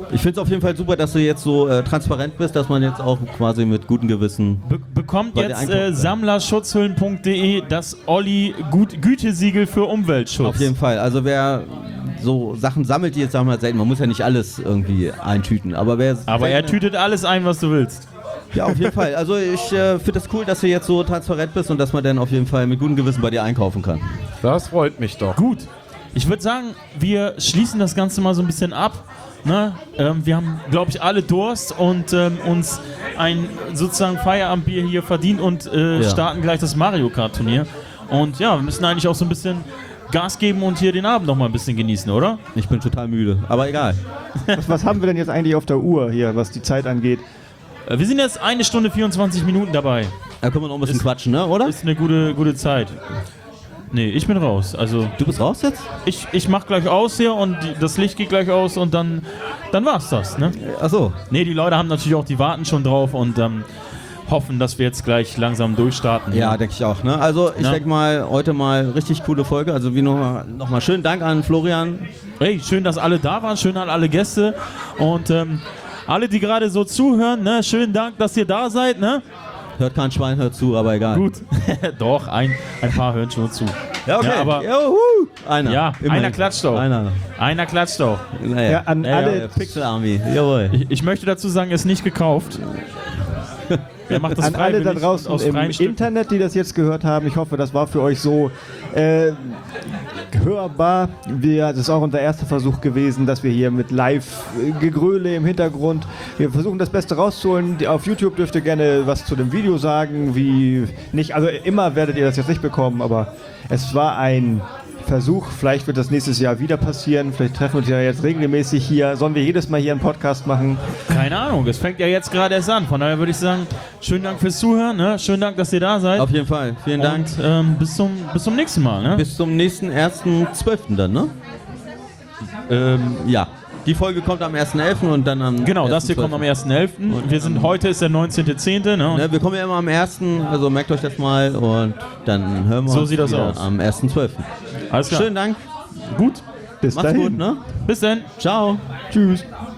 Ich finde es auf jeden Fall super, dass du jetzt so äh, transparent bist, dass man jetzt auch quasi mit gutem Gewissen Be bekommt bei dir jetzt einkaufen äh, kann. sammlerschutzhüllen punkt de das Olli Gut Gütesiegel für Umweltschutz. Auf jeden Fall. Also wer so Sachen sammelt, die jetzt sagen wir mal selten, man muss ja nicht alles irgendwie eintüten, aber wer Aber er tütet alles ein, was du willst. Ja, auf jeden Fall. Also ich äh, finde das cool, dass du jetzt so transparent bist und dass man dann auf jeden Fall mit gutem Gewissen bei dir einkaufen kann. Das freut mich doch. Gut. Ich würde sagen, wir schließen das Ganze mal so ein bisschen ab. Ne? Ähm, wir haben, glaube ich, alle Durst und ähm, uns ein sozusagen Feierabendbier hier verdient und äh, Ja. starten gleich das Mario Kart Turnier. Und ja, wir müssen eigentlich auch so ein bisschen Gas geben und hier den Abend noch mal ein bisschen genießen, oder? Ich bin total müde, aber egal. Was, was haben wir denn jetzt eigentlich auf der Uhr hier, was die Zeit angeht? Äh, wir sind jetzt eine Stunde vierundzwanzig Minuten dabei. Da können wir noch ein bisschen quatschen, ne? Oder? Ist eine gute, gute Zeit. Nee, ich bin raus. Also Du bist raus jetzt? ich, ich mach gleich aus hier und die, das Licht geht gleich aus und dann, dann war's das, ne? Achso. Nee, die Leute haben natürlich auch, die warten schon drauf und ähm, hoffen, dass wir jetzt gleich langsam durchstarten. Ja, denke ich auch. Ne? Also ich Ja. denke mal, heute mal richtig coole Folge. Also wie nochmal noch mal schönen Dank an Florian. Hey, schön, dass alle da waren, schön an alle Gäste und ähm, alle, die gerade so zuhören, ne, schönen Dank, dass ihr da seid, ne? Hört kein Schwein, hört zu, aber egal. Gut. Doch, ein, ein paar hören schon zu. Ja, okay. Ja, aber Juhu. Einer. ja, Immerhin. einer klatscht doch. Einer. Einer klatscht doch. Naja. Ja, an Ja, alle Ja, Pixel Army. Jawohl. Ich, ich möchte dazu sagen, er ist nicht gekauft. Er macht das An alle da freiwillig draußen aus im freien Stücken. Internet, die das jetzt gehört haben, ich hoffe, das war für euch so äh, hörbar. Wir, das ist auch unser erster Versuch gewesen, dass wir hier mit Live-Gegröle im Hintergrund, wir versuchen das Beste rauszuholen. Die- Auf YouTube dürft ihr gerne was zu dem Video sagen, wie nicht, also immer werdet ihr das jetzt nicht bekommen, aber es war ein Versuch, vielleicht wird das nächstes Jahr wieder passieren, vielleicht treffen wir uns ja jetzt regelmäßig hier, sollen wir jedes Mal hier einen Podcast machen? Keine Ahnung, es fängt ja jetzt gerade erst an. Von daher würde ich sagen, schönen Dank fürs Zuhören, ne? Schönen Dank, dass ihr da seid. Auf jeden Fall. Vielen Dank. Und ähm, bis, zum, bis zum nächsten Mal, ne? Bis zum nächsten ersten zwölften dann, ne? Ähm, ja. Die Folge kommt am ersten elften und dann am Genau, das hier kommt am ersten elften Wir sind, heute ist der neunzehnter zehnte Ne? Ne, wir kommen ja immer am ersten, also merkt euch das mal und dann hören wir So uns sieht das wieder aus. am ersten zwölften Alles klar. Schönen Dank. Gut. Bis Macht's dahin. gut, ne? Bis dann. Ciao. Tschüss.